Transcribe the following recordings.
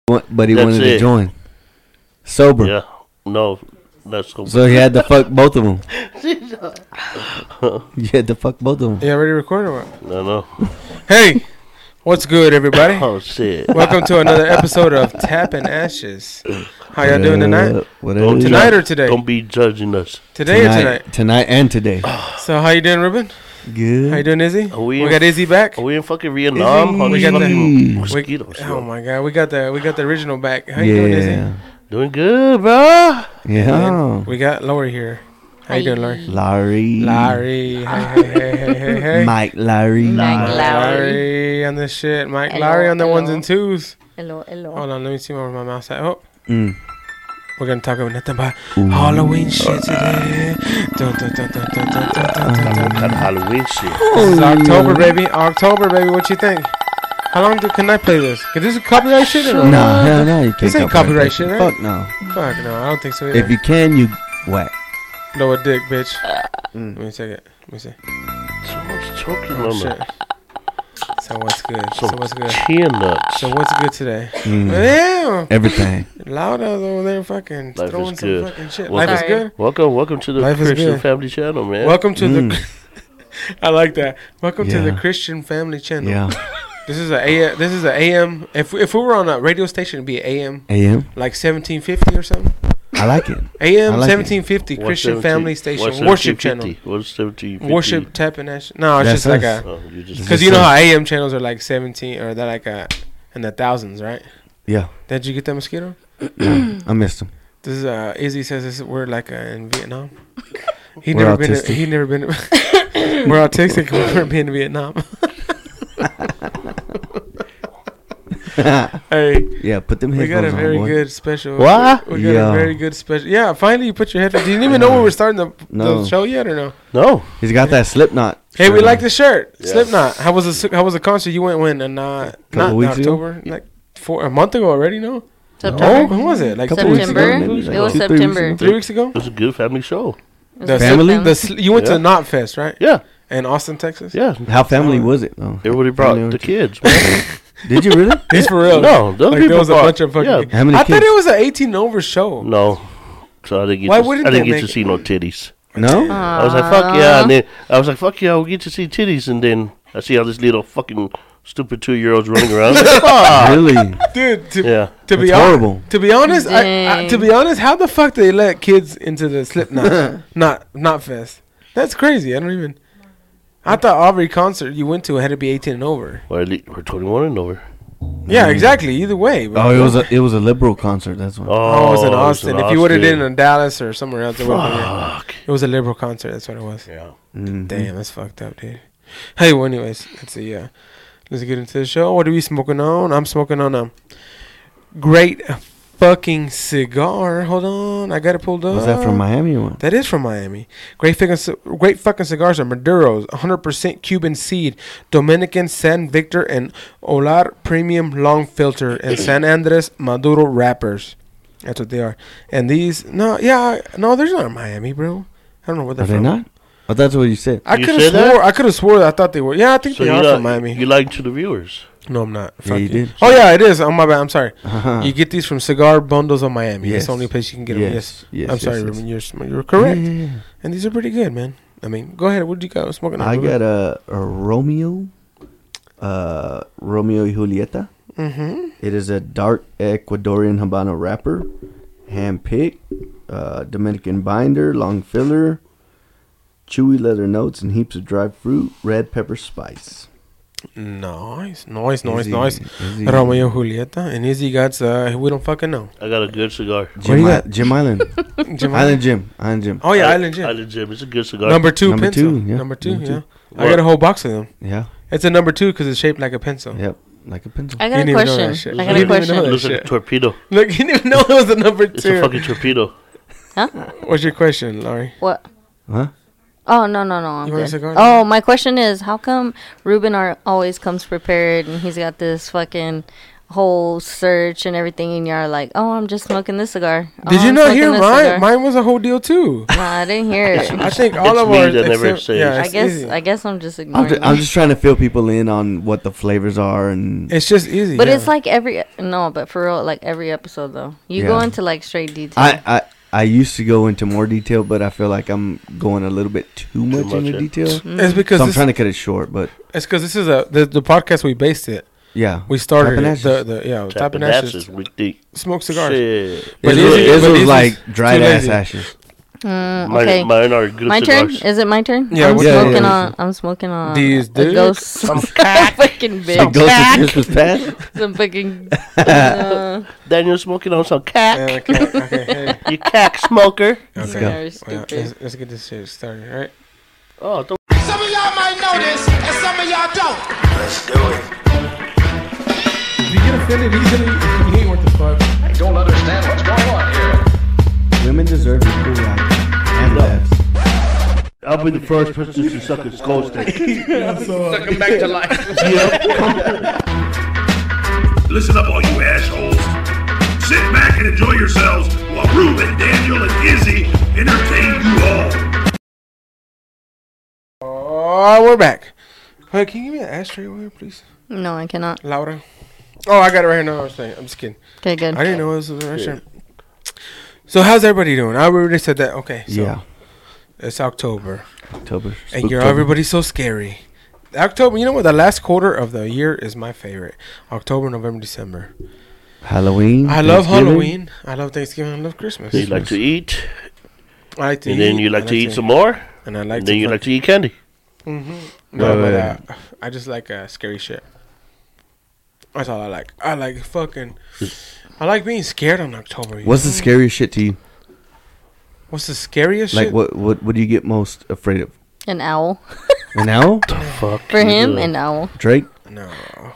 But he That's wanted it. to join. Sober. Yeah. No, that's so. So he had to fuck both of them. You had to fuck both of them. You already recorded what? No. Hey, what's good, everybody? Oh shit. Welcome to another episode of Tap and Ashes. How y'all doing tonight? What Don't up? Tonight or today? Don't be judging us. Today or tonight? Tonight and today. So how you doing, Ruben? Good. How you doing, Izzy? Are we We in- got Izzy back. Are we in fucking Vietnam? On We these got the- fucking mosquitoes. Oh my god, we got the original back. How you doing, Izzy? Yeah. Doing good, bro. Yeah. We got Lori here. How you doing, Lori? Larry. Larry. Hey. Mike Larry. Mike Lowry. Larry on the shit. Mike Hello, Larry on the hello. ones and twos. Hello. Hold on, let me see where my mouse at. Oh, Mm. we're gonna talk about nothing but Halloween shit today. Dun, dun, dun, dun, dun, dun, dun, dun, dun, dun. Kind of Halloween shit. This is October, baby. October, baby. What you think? How long can I play this? Cause this is copyright shit or no? No, hell no. You can't This ain't copyright shit, right? Fuck no. Fuck no, I don't think so either. If you can, you whack. Blow a dick, bitch. Let me check it. Let me see. Someone's choking Oh on shit. the So what's good? So what's good? chin nuts. So what's good today? Mm. Damn. Everything. Loud over there fucking Life throwing is some good. fucking shit. Well, Life is sorry. good. Welcome to the Life is Christian good. Family Channel, man. Welcome to Mm. the I like that. Welcome to the Yeah. Christian Family Channel. Yeah. This is a AM. If we were on a radio station, it'd be AM AM. like 1750 or something. I like it. AM I like it. 1750 What's Christian 17 Family Station what's worship 1750? channel. What's 1750? Worship Tap and Ash. No, it's That's just like us. a Oh, you just because you know how AM channels are like 17 or they're like in the thousands, right? Yeah. Did you get that mosquito? I missed him. This is Izzy says this we're like in Vietnam. He We're never been. autistic. He never been. We're autistic. We've never been to Vietnam. Hey, Yeah, put them we got headphones a on, very boy. good special. What? We got Yeah. a very good special. Yeah, finally you put your headphones. Didn't even know we were starting the No. show yet or no? No. He's got that Slipknot. Hey, we shirt like on. the shirt. Yeah. Slipknot. How was the concert you went when? And not weeks ago? October. Like a month ago already. No. September. When was it? Like Couple weeks September. ago, maybe, like It was 2-3 weeks September. ago. 3 weeks ago. It was a good family show. It was The a family? September. You went Yeah. to Knot Fest, right? Yeah. In Austin, Texas. Yeah. How family was it? though? Everybody brought Family the went- kids, man. Did you really? He's for real. No, those Like people there was a brought- bunch of fucking. yeah. How many I kids? thought it was an 18 over show. No. So I didn't get Why to, wouldn't I didn't they get to make- see no titties. No? I was like, fuck yeah. And then I was like, fuck yeah, we'll get to see titties. And then I see all these little fucking stupid 2-year-olds running around. I was like, fuck. Really? Dude, Yeah. to be That's hon- horrible. To be honest, Dang. to be honest, how the fuck do they let kids into the Slipknot not fest? That's crazy. I don't even. I thought Aubrey concert you went to had to be 18 and over. Well, at least we're 21 and over. Yeah, exactly. Either way. but- Oh, it was a liberal concert. That's why. Oh, it was in Austin. If you would have Austin. done it in Dallas or somewhere else, it would have been. Fuck. It was a liberal concert. That's what it was. Yeah. Mhm. Damn, that's fucked up, dude. Hey, well, anyways, let's see. Let's get into the show. What are we smoking on? I'm smoking on a great fucking cigar. Hold on, I got it pulled up. Was that from Miami or what? That is from Miami. Great fucking cigars are Maduro's, 100% Cuban seed, Dominican San Victor and Olar Premium Long Filter, and San Andres Maduro wrappers. That's what they are. And these, no, there's not Miami, bro. I don't know where they're Are they from. not? Oh, that's what you said. I You could said that? have swore. I thought they were. Yeah, I think So they you are li- from Miami. You lying to the viewers. No, I'm not. Yeah, Fuck you did. Oh yeah, it is. Oh my bad. I'm sorry. Uh-huh. You get these from Cigar Bundles of Miami. That's Yes. the only place you can get them. Yes. Yes, I'm yes, sorry, yes. Ruben. You're correct. Yeah, yeah, yeah. And these are pretty good, man. I mean, go ahead. What did you got smoking on? I got a Romeo. Romeo y Julieta. Mm-hmm. It is a dark Ecuadorian Habano wrapper, hand picked, Dominican binder, long filler, chewy leather notes, and heaps of dried fruit, red pepper spice. Nice. Easy, easy. Romeo and Julieta. And Izzy got, we don't fucking know. I got a good cigar. Jim, you got? Jim Island. Jim Island Jim. Oh, yeah, Island Jim. Island Jim. It's a good cigar. Number 2 Number pencil. 2, yeah. Number 2, Number yeah. two. I got a whole box of them. Yeah. It's a number 2 because it's shaped like a pencil. Yep. Like a pencil. I You got a didn't even know that question. shit. I You got a didn't even know question. that Looks like shit. a torpedo. Look, you didn't even know it was a number 2. It's a fucking torpedo. What's your question, Laurie? What? Huh? Oh, no. I'm You want a good. cigar? Oh, my question is, how come Ruben always comes prepared and he's got this fucking whole search and everything, and you're like, "Oh, I'm just smoking this cigar." Oh, Did you I'm not smoking hear this mine? cigar." Mine was a whole deal too. No, I didn't hear it. I think all It's of me ours. that never except- says. yeah, I it's guess easy. I guess I'm just ignoring. I'm just trying to fill people in on what the flavors are, and It's just easy. But yeah. it's like but for real, like every episode though, you go Yeah. into like straight detail. I used to go into more detail, but I feel like I'm going a little bit too much much, into yeah. detail. It's because So I'm this, trying to cut it short, but it's because this is the podcast we based it. yeah, We started Tapping it, Ashes. Type Tapping of ashes. ashes with the Smoke cigars. shit. But It Izzy- was but Izzy's like dried too ass lazy. ashes. Okay, Mine are good my turn. cigars. Is it my turn? Yeah, I'm what- Yeah, smoking yeah. on. I'm smoking on. These a dudes. ghost. Some cack. Fucking It big. goes to Christmas past. Some fucking. Daniel smoking on some cack. Yeah, okay, hey. You cack smoker. Let's Okay. go. Very Yeah, stupid. let's get this shit started, all right? Oh, don't. Some of y'all might know this, and some of y'all don't. Let's do it. If you get offended easily, you ain't worth the fuck. I don't understand what's going on here. Women deserve equal rights and less. I'll be the first person to suck a skull stick. Suck him back to life. Listen up, all you assholes. Sit back and enjoy yourselves while Ruben, Daniel, and Izzy entertain you all. Oh, we're back. Hey, can you give me an ashtray over here, please? No, I cannot. Laura? Oh, I got it right here. No, I'm just kidding. Okay, good. I didn't know it was an ashtray. So how's everybody doing? I already said that. Okay, so Yeah, it's October. October. And you're Spooktober. everybody's so scary. October, you know what? The last quarter of the year is my favorite. October, November, December. Halloween. I love Thanksgiving. Halloween. I love Thanksgiving. I love Christmas. You like to eat, I like to and eat. then you like to eat some more, And I like and to then you fuck- like to eat candy. No, Right, but I just like scary shit. That's all I like. I like fucking. I like being scared on October. What's the scariest shit to you? What's the scariest Like shit? what do you get most afraid of? An owl. An owl? Fuck. For him, Yeah. an owl. Drake? No.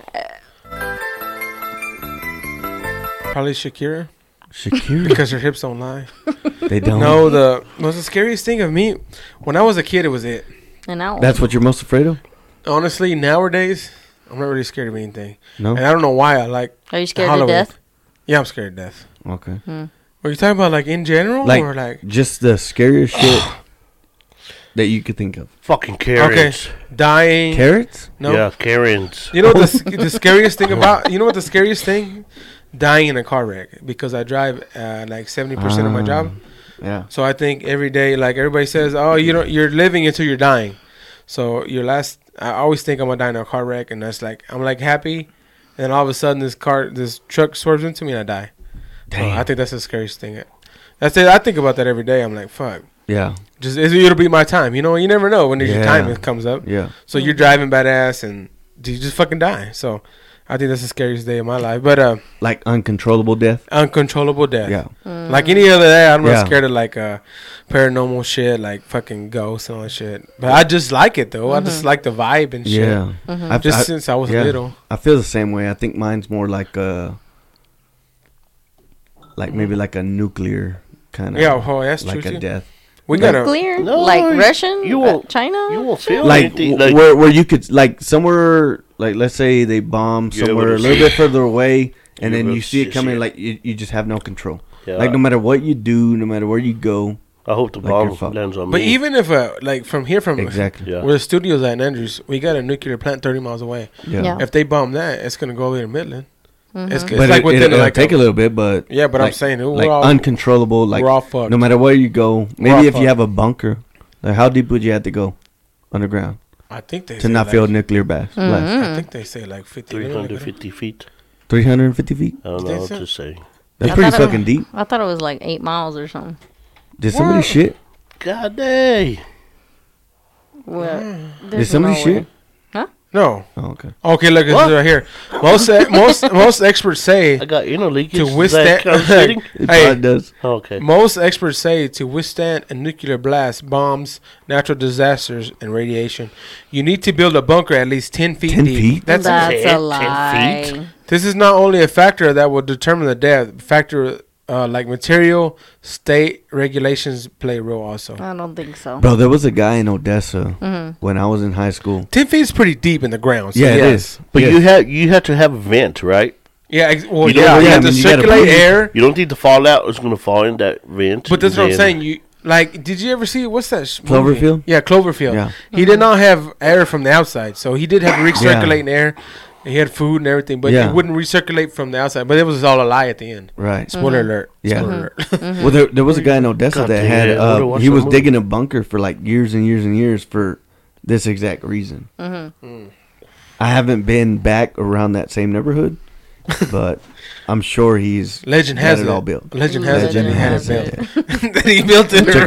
Probably Shakira Shakira? because her hips don't lie. They don't. No, the scariest thing of me when I was a kid, it was it. An owl. That's what you're most afraid of? Honestly, nowadays, I'm not really scared of anything, No. and I don't know why. I like. Are you scared Halloween. to death? Yeah, I'm scared of death. Okay. Are you talking about like in general Like or like just the scariest shit that you could think of. Fucking Karens. dying? Carrots? No. Yeah, Karens. You know what the scariest thing about? You know what the scariest thing? Dying in a car wreck because I drive like 70% of my job. Yeah. So I think every day, like everybody says, oh, you're living until you're dying. So I always think I'm gonna die in a car wreck, and that's like I'm like happy, and then all of a sudden this truck swerves into me and I die. So Damn. I think that's the scariest thing. That's it. I think about that every day. I'm like, fuck. Yeah. Just it'll be my time. You know, you never know when your Yeah. time comes up. Yeah. So you're driving badass and you just fucking die. So I think that's the scariest day of my life. But Like uncontrollable death? uncontrollable death. Yeah. Like any other day, I'm Yeah. not scared of like paranormal shit, like fucking ghosts and all that shit. But I just like it though. I just like the vibe and shit. Yeah. Just since I was yeah. little. I feel the same way. I think mine's more like maybe like a nuclear kind of Yeah, oh, that's like true a too. death. We gotta. Clear? No, like Russian? you won't- China? You won't feel Like, anything. Like where you could like somewhere like let's say they bomb You're somewhere able a to little see bit further away and You're then able you to see it see coming it. like you just have no control. Yeah. Like no matter what you do, no matter where you go. I hope the like you're bomb fucked. lands on But me. even if like from here, from Exactly. Yeah. where the studio's at in Andrews, we got a nuclear plant 30 miles away. Yeah. If they bomb that, it's gonna go over to Midland. It's But like it, within it'll like take a little bit, but Yeah, but I'm like- saying, we're like all- uncontrollable. Like we're all fucked. no matter where you go. all Maybe if fucked. you have a bunker, like how deep would you have to go underground I think they to say not like, feel nuclear blast? I think they say like 50. 350 feet. 350 feet. I don't They know what said- to say. That's I pretty thought it fucking deep. I thought it was like 8 miles or something. Did somebody What? shit? God dang. Well, Did there's somebody no way. shit? No. Oh, okay. Okay, look, it's What? right here. Most experts say I got inner leakage. to Is withstand. that kind of shitting? It Hey. probably does. Okay. Most experts say to withstand a nuclear blast, bombs, natural disasters, and radiation, you need to build a bunker at least 10 feet 10 deep. feet? That's That's 10 a lie. feet? This is not only a factor that will determine the depth. Factor like material, state regulations play a role also. I don't think so. Bro, there was a guy in Odessa when I was in high school. 10 feet is pretty deep in the ground. So Yeah, it yes. is. But Yes. you had to have a vent, right? Yeah, well, You know yeah, what- you yeah, have I to mean, you gotta circulate breathe. air. You don't think the fallout is gonna fall in that vent? But that's what I'm Then- saying. You like, did you ever see what's that? Movie? Cloverfield? Yeah, Cloverfield. Yeah. He did not have air from the outside, so he did have recirculating air. And he had food and everything, but Yeah. it wouldn't recirculate from the outside. But it was all a lie at the end. Right. Spoiler alert. Yeah. Spoiler alert. Well, there was a guy in Odessa God that damn had it, I would've watched he that was movie. digging a bunker for like years and years and years for this exact reason. I haven't been back around that same neighborhood, but I'm sure he's Legend got has it it all built. Legend has Legend it. That he had has it it. built. That he built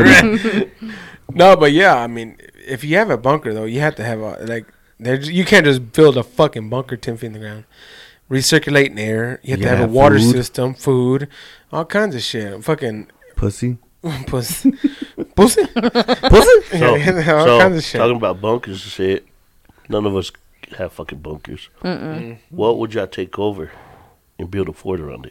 it. No, but yeah, I mean, if you have a bunker though, you have to have a like. You can't just build a fucking bunker 10 feet in the ground. Recirculating air. You have to Yeah, have a water food. system, food, all kinds of shit. Fucking Pussy. pussy, pussy, Pussy. So, Yeah, all so kinds of shit. talking about bunkers and shit, none of us have fucking bunkers. What would y'all take over and build a fort around it?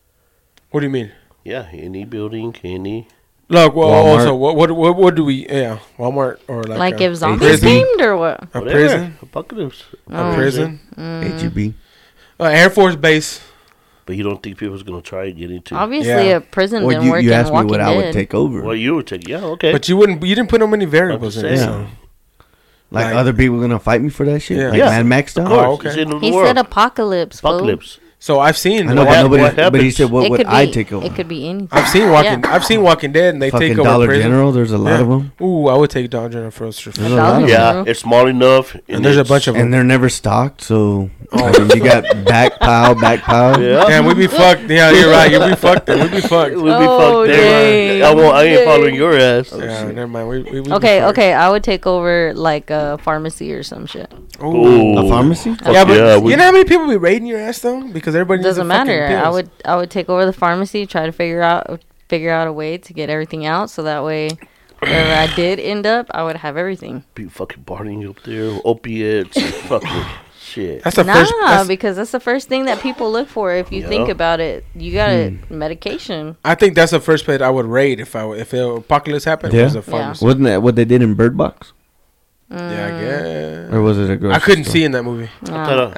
What do you mean? Yeah, any building, any. Look, well, Walmart. also, what do we? Yeah, Walmart or like Like a if zombies prison. came or what? A Whatever. prison, Apocalypse. a prison, HEB. Air Force base. But you don't think people's gonna try and get into? Obviously, Yeah. a prison Well, didn't work you in asked me Walking what Dead. I would take over. Well, you would take. Yeah, okay. But you didn't put no many variables in I'm it. just So. saying. Like Like- other people gonna fight me for that shit? Yeah. Like Yeah. Mad Max of style? course, Oh, okay. it's in the He world. said apocalypse. fool. Apocalypse. So I've seen. I know, What but hap- nobody. what But he happens? said, "What It would could I be. take over?" It could be anything. I've seen Walking Dead, and they Fucking take over Dollar prison. General. There's a lot Yeah. of them, Ooh, I would take Dollar General for sure. There's a Dollar lot of Yeah, General. it's small enough. And there's a it's- bunch of them. and they're never stocked. So I mean, you got back pile. Yeah. Damn, we be fucked. Yeah, you're right. You'll be fucked. Then. We be fucked. We'd be Oh, fucked there. dang. I ain't following your ass. Yeah, never mind. We be Okay, fucked. okay. I would take over like a pharmacy or some shit. Ooh. A pharmacy? Fuck Yeah, but we- you know how many people be raiding your ass though? Because everybody needs Doesn't the fucking matter. pills. I would take over the pharmacy, try to figure out a way to get everything out, so that way, wherever I did end up, I would have everything. be fucking partying up there, opiates, fucking shit. That's the Nah, first. That's, because that's the first thing that people look for. If you think Yeah. about it, you got medication. I think that's the first place I would raid if the apocalypse happened. Yeah. Was a pharmacy. Wasn't that what they did in Bird Box, Yeah, I guess. or was it a grocery I couldn't store? see in that movie. I thought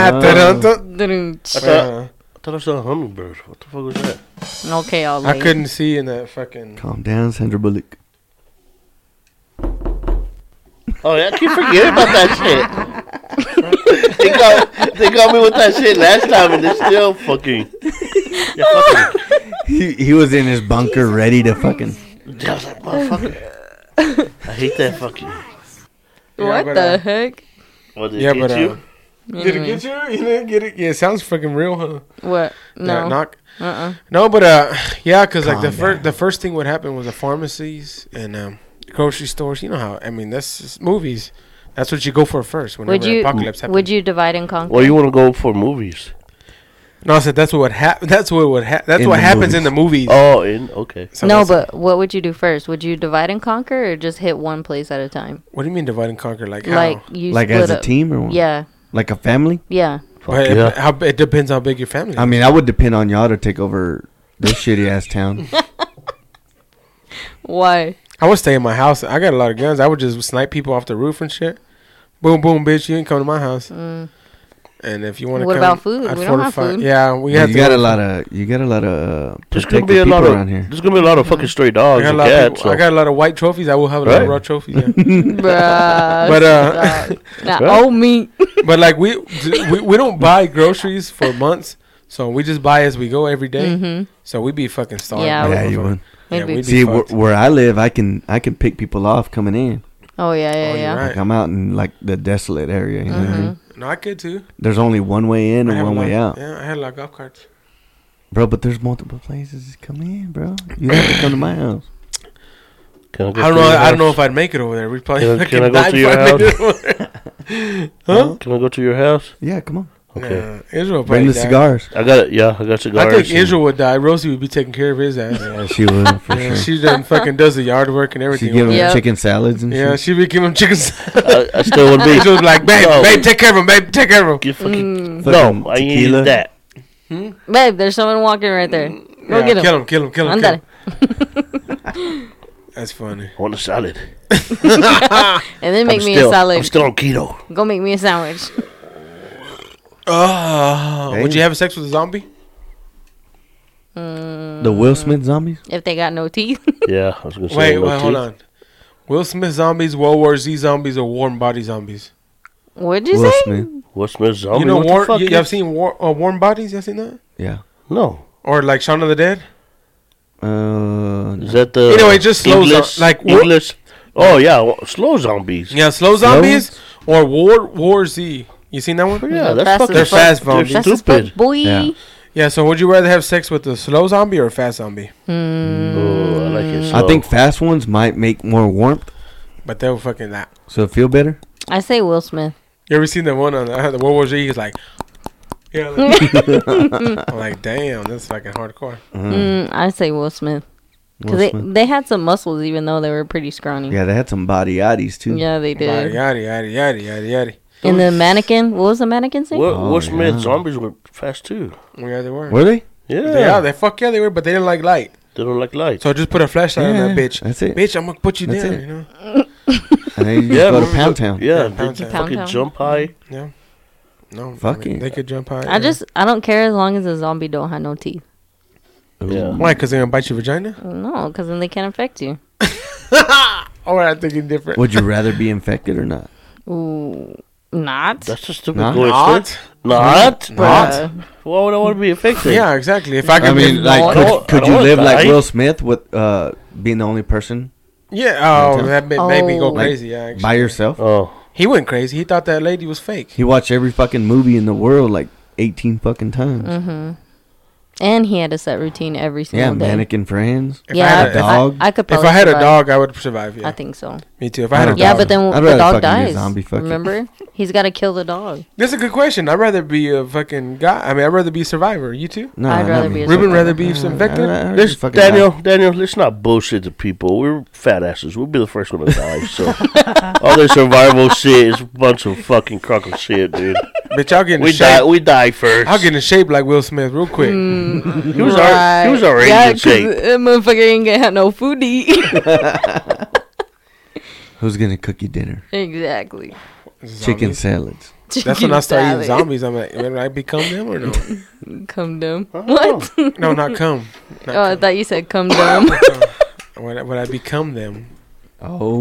I thought I saw a hummingbird. What the fuck was that? Okay, I'll I lay. couldn't see in that fucking. Calm down, Sandra Bullock. Oh yeah, I keep forgetting about that shit. they got me with that shit last time, and they're still fucking. Yeah, fucking. He was in his bunker ready to fucking. I was like, motherfucker. I hate that fucking. What but, the heck? What did Yeah, it get but you? did it get you? You didn't get it? Yeah, it sounds fucking real, huh? What? That No. knock. Uh-uh. No, but yeah, because like Calm the first thing what happened was the pharmacies and grocery stores. You know how? I mean, that's just movies. That's what you go for first. Whenever Would you? apocalypse happens. Would you divide and conquer? Well, you want to go for movies? No, I said that's what That's what would That's In what the happens movies. in the movies. Oh, okay. So No, that's- but what would you do first? Would you divide and conquer, or just hit one place at a time? what do you mean divide and conquer? Like how? Like you Like split as a up. team or what? Yeah, Like a family? yeah. But yeah. it depends how big your family is. I mean, I would depend on y'all to take over this shitty ass town. Why? I would stay in my house. I got a lot of guns. I would just snipe people off the roof and shit. Boom, boom, bitch! You ain't come to my house. And if you want to, What come, about food? I'd We don't have fortify- food. Yeah, we You have. got a lot of There's gonna be a protected lot people of. around here. There's gonna be a lot of fucking stray I dogs got, a and lot of cats. people, I got a lot of white trophies. I will have a lot of Right. raw trophies. Yeah. Bruh. But, stop. Now, Right. oh me. But like we don't buy groceries for months, so we just buy as we go every day. So we be fucking starving. Yeah, Yeah, you would. Yeah, Maybe. we'd be See, fucked. where I live, I can pick people off coming in. Oh yeah, yeah, you're yeah. right. Like I'm out in like the desolate area. You know what I mean? No, I could too. There's only one way in I and have one a lot- way out, Yeah, I had a lot of golf carts. bro. But there's multiple places to come in, bro. You have to come to my house. Can I go don't to know. your I don't know house? if I'd make it over there. We'd probably Can I fucking go die to your before I made house? it over there. Huh? Can I go to your house? Yeah, come on. Okay. Israel Bring probably the die. cigars. I got it. Yeah, I got cigars. I think and- Israel would die. Rosie would be taking care of his ass. Yeah, she would for Yeah, sure. she done fucking does the yard work and She everything. give him Yep. chicken salads and Yeah, shit. she be giving him chicken. I still would be. She was like, babe, No. babe, take care of him, babe, take care of him. Get fucking. Fucking No, I ain't tequila. eating that. Babe, there's someone walking right there. Go Yeah, get him. kill him, kill him, kill him. Ándale. That's funny. I want a salad. And then make me a I'm salad. still on keto. Go make me a sandwich. Oh, Hey. would you have sex with a zombie? The Will Smith zombies? If they got no teeth. Yeah, I was gonna say. Wait, no hold teeth. on. Will Smith zombies, World War Z zombies, or warm body zombies? What'd you Will say? Smith. Will Smith zombie. You know, what the fuck you is- have seen warm bodies? You have seen that? Yeah. No. Or like Shaun of the Dead? Is that the Anyway, just slow English? like what- English. Oh yeah, slow zombies. Yeah, slow zombies or War Z. You seen that one? Yeah, that's Fast fucking. They're as fuck. fast zombies. They're That's a stupid. boy. Yeah. Yeah, so would you rather have sex with a slow zombie or a fast zombie? Oh, I like it. I Slow. think fast ones might make more warmth, But they'll fucking that. so it feel better. I say Will Smith. You ever seen the one on the World War Z? He's like, yeah. Like, I'm like, damn, that's fucking hardcore. I say Will Smith. Will Because Smith. they had some muscles even though they were pretty scrawny. Yeah, they had some body oddies too. Yeah, they Yada did. yada yada yada yada yada. And the mannequin, what was the mannequin's name? Will Oh, Smith yeah. zombies were fast too. Yeah, they were. Were they? Yeah, They were, but they didn't like light. they don't like lights. So just put a flashlight on Yeah, that bitch. that's it. Bitch, I'm gonna put you That's down. it. You know. And then you just Yeah, go to remember Pound the- Town. Yeah, Yeah, they Pound just Town. fucking Pound jump high. Yeah. No, Fuck I mean, it. they could jump high. I don't care as long as the zombie don't have no teeth. Yeah. Why? Because they're gonna bite your vagina? No, because then they can't infect you. Or I'm thinking different. Would you rather be infected or not? Ooh, not. That's a stupid Not? question. Not. Bruh. Why would I want to be infected? Yeah, exactly. If I could, I mean, if- like, I don't could you wanna live like die. Will Smith with being the only person yeah. Oh, Downtown? that made me go Oh. crazy. Yeah, actually. by yourself? Oh, He went crazy. He thought that lady was fake. He watched every fucking movie in the world like 18 fucking times. Mm-hmm. And he had a set routine every Yeah, single day. mannequin friends. If I Yeah, had a dog- I could If probably I had a survive. dog, I would survive. Yeah, I think so. me too. If I had a don't dog, Yeah, but then I'd the rather dog fucking be a dies. zombie, fuck it. Remember? He's got to kill the dog. that's a good question. I'd rather be a fucking guy. I mean, I'd rather be a survivor. You too? No, I'd not rather me. be a Ruben survivor. rather be infected. I'd let's, just fucking Daniel, let's not bullshit the people. We're fat asses. We'll be the first one to die. So all this survival shit is a bunch of fucking crock of shit, dude. Bitch, I'll get in We shape. die. We die first. I'll get in shape like Will Smith real quick. He was already Yeah, in 'cause shape. that motherfucker ain't gonna have no food to eat. Who's gonna cook you dinner? Exactly. Chicken Zombies. salads. That's when I start eating Salad. zombies. I'm like, when I become them or no? Come dumb. What? No, not come. Not Oh, I come. thought you said come dumb. When I become them. Oh.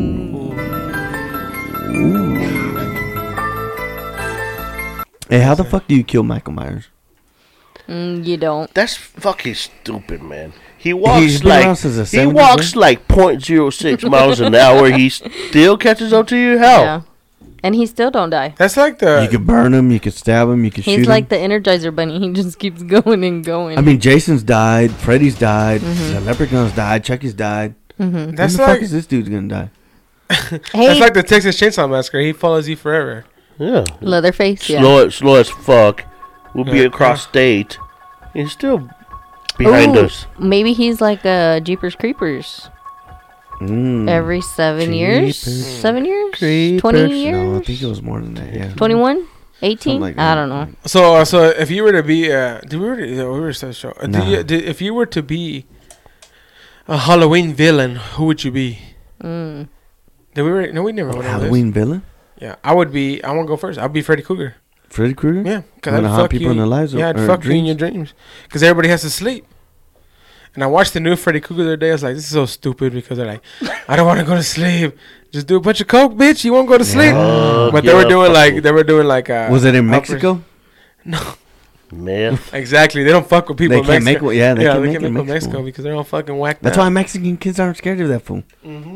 Hey, how the fuck do you kill Michael Myers? You don't. That's fucking stupid, man. He He's walks been like around since the he 70s, walks man. like 0.06 miles an hour. He still catches up to you. Hell, Yeah. And he still don't die. That's like the. You could burn him, you could stab him, you could shoot He's like him. the Energizer Bunny. He just keeps going and going. I mean, Jason's died, Freddy's died, Mm-hmm. the Leprechaun's died, Chucky's died. that's When the like fuck is this dude gonna die? hey, that's like the Texas Chainsaw Massacre. He follows you forever. yeah. Leatherface. Yeah. Slow as fuck. We'll be Yeah. across state. He's still behind Ooh, us. Maybe he's like Jeepers Creepers. Every 7 years? Jeepers 7 years? Creepers. 20 years? No, I think it was more than that. Yeah. 21? 18? Something like I that. don't know. So if you were to be, did we already? We were such a show. Nah. If you were to be a Halloween villain, who would you be? Did we already? No, we never went on this. Halloween villain? Yeah, I would be. I want to go first. I'd be Freddy Krueger. Freddy Krueger? Yeah, because You wanna I'd haunt fuck people you. in their lives Yeah, I'd or fuck you in dreams? your dreams. Because everybody has to sleep. And I watched the new Freddy Krueger the other day. I was like, this is so stupid because they're like, I don't want to go to sleep. Just do a bunch of coke, bitch. You won't go to sleep. But they were doing like Was it in operation- Mexico? Man, Exactly. They don't fuck with people They in can't Mexico. make one- yeah, they can't they make can't it in make with Mexico. Mexico because they're all fucking whacked That's out. why Mexican kids aren't scared of that fool.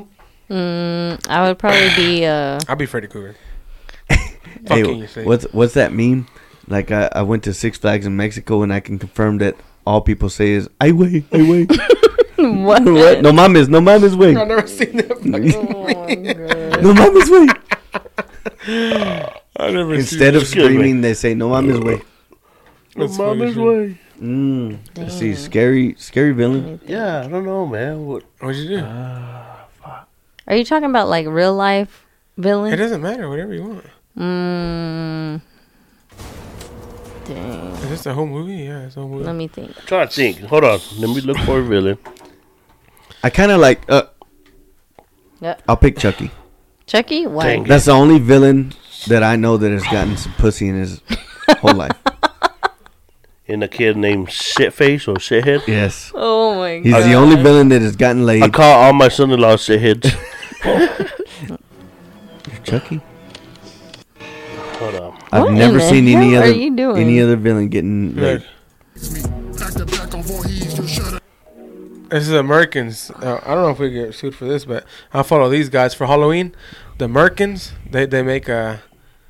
I would probably be I'll be Freddy Krueger. Hey, Fucking you say. what's that meme? Like I went to Six Flags in Mexico and I can confirm that all people say is "ay wey, ay wey." what? What? No mames, no mames way. I've never seen that. No mames way. I've never Instead of Excuse me. screaming, they say "no mames way." That's funny shit. Let's see, scary villain. yeah, I don't know, man. What? What'd you do? Are you talking about like real life It villain? doesn't matter. Whatever you want. Dang. Is this the whole movie? Yeah, it's the whole movie. Let me think. Try to think. Hold on. Let me look for a villain. I kind of like. Yeah. I'll pick Chucky. Chucky? Why? Dang. That's the only villain that I know that has gotten some pussy in his whole life. And a kid named Shitface or Shithead. Yes. Oh my god. He's the only villain that has gotten laid. I call all my son-in-laws Shitheads. Chucky. Hold on. I've What never in the seen any hell other are you doing? any other villain getting laid. Back to back on Voorhees, you shut This is Americans. I don't know if we get sued for this, but I follow these guys for Halloween. The Americans, they make a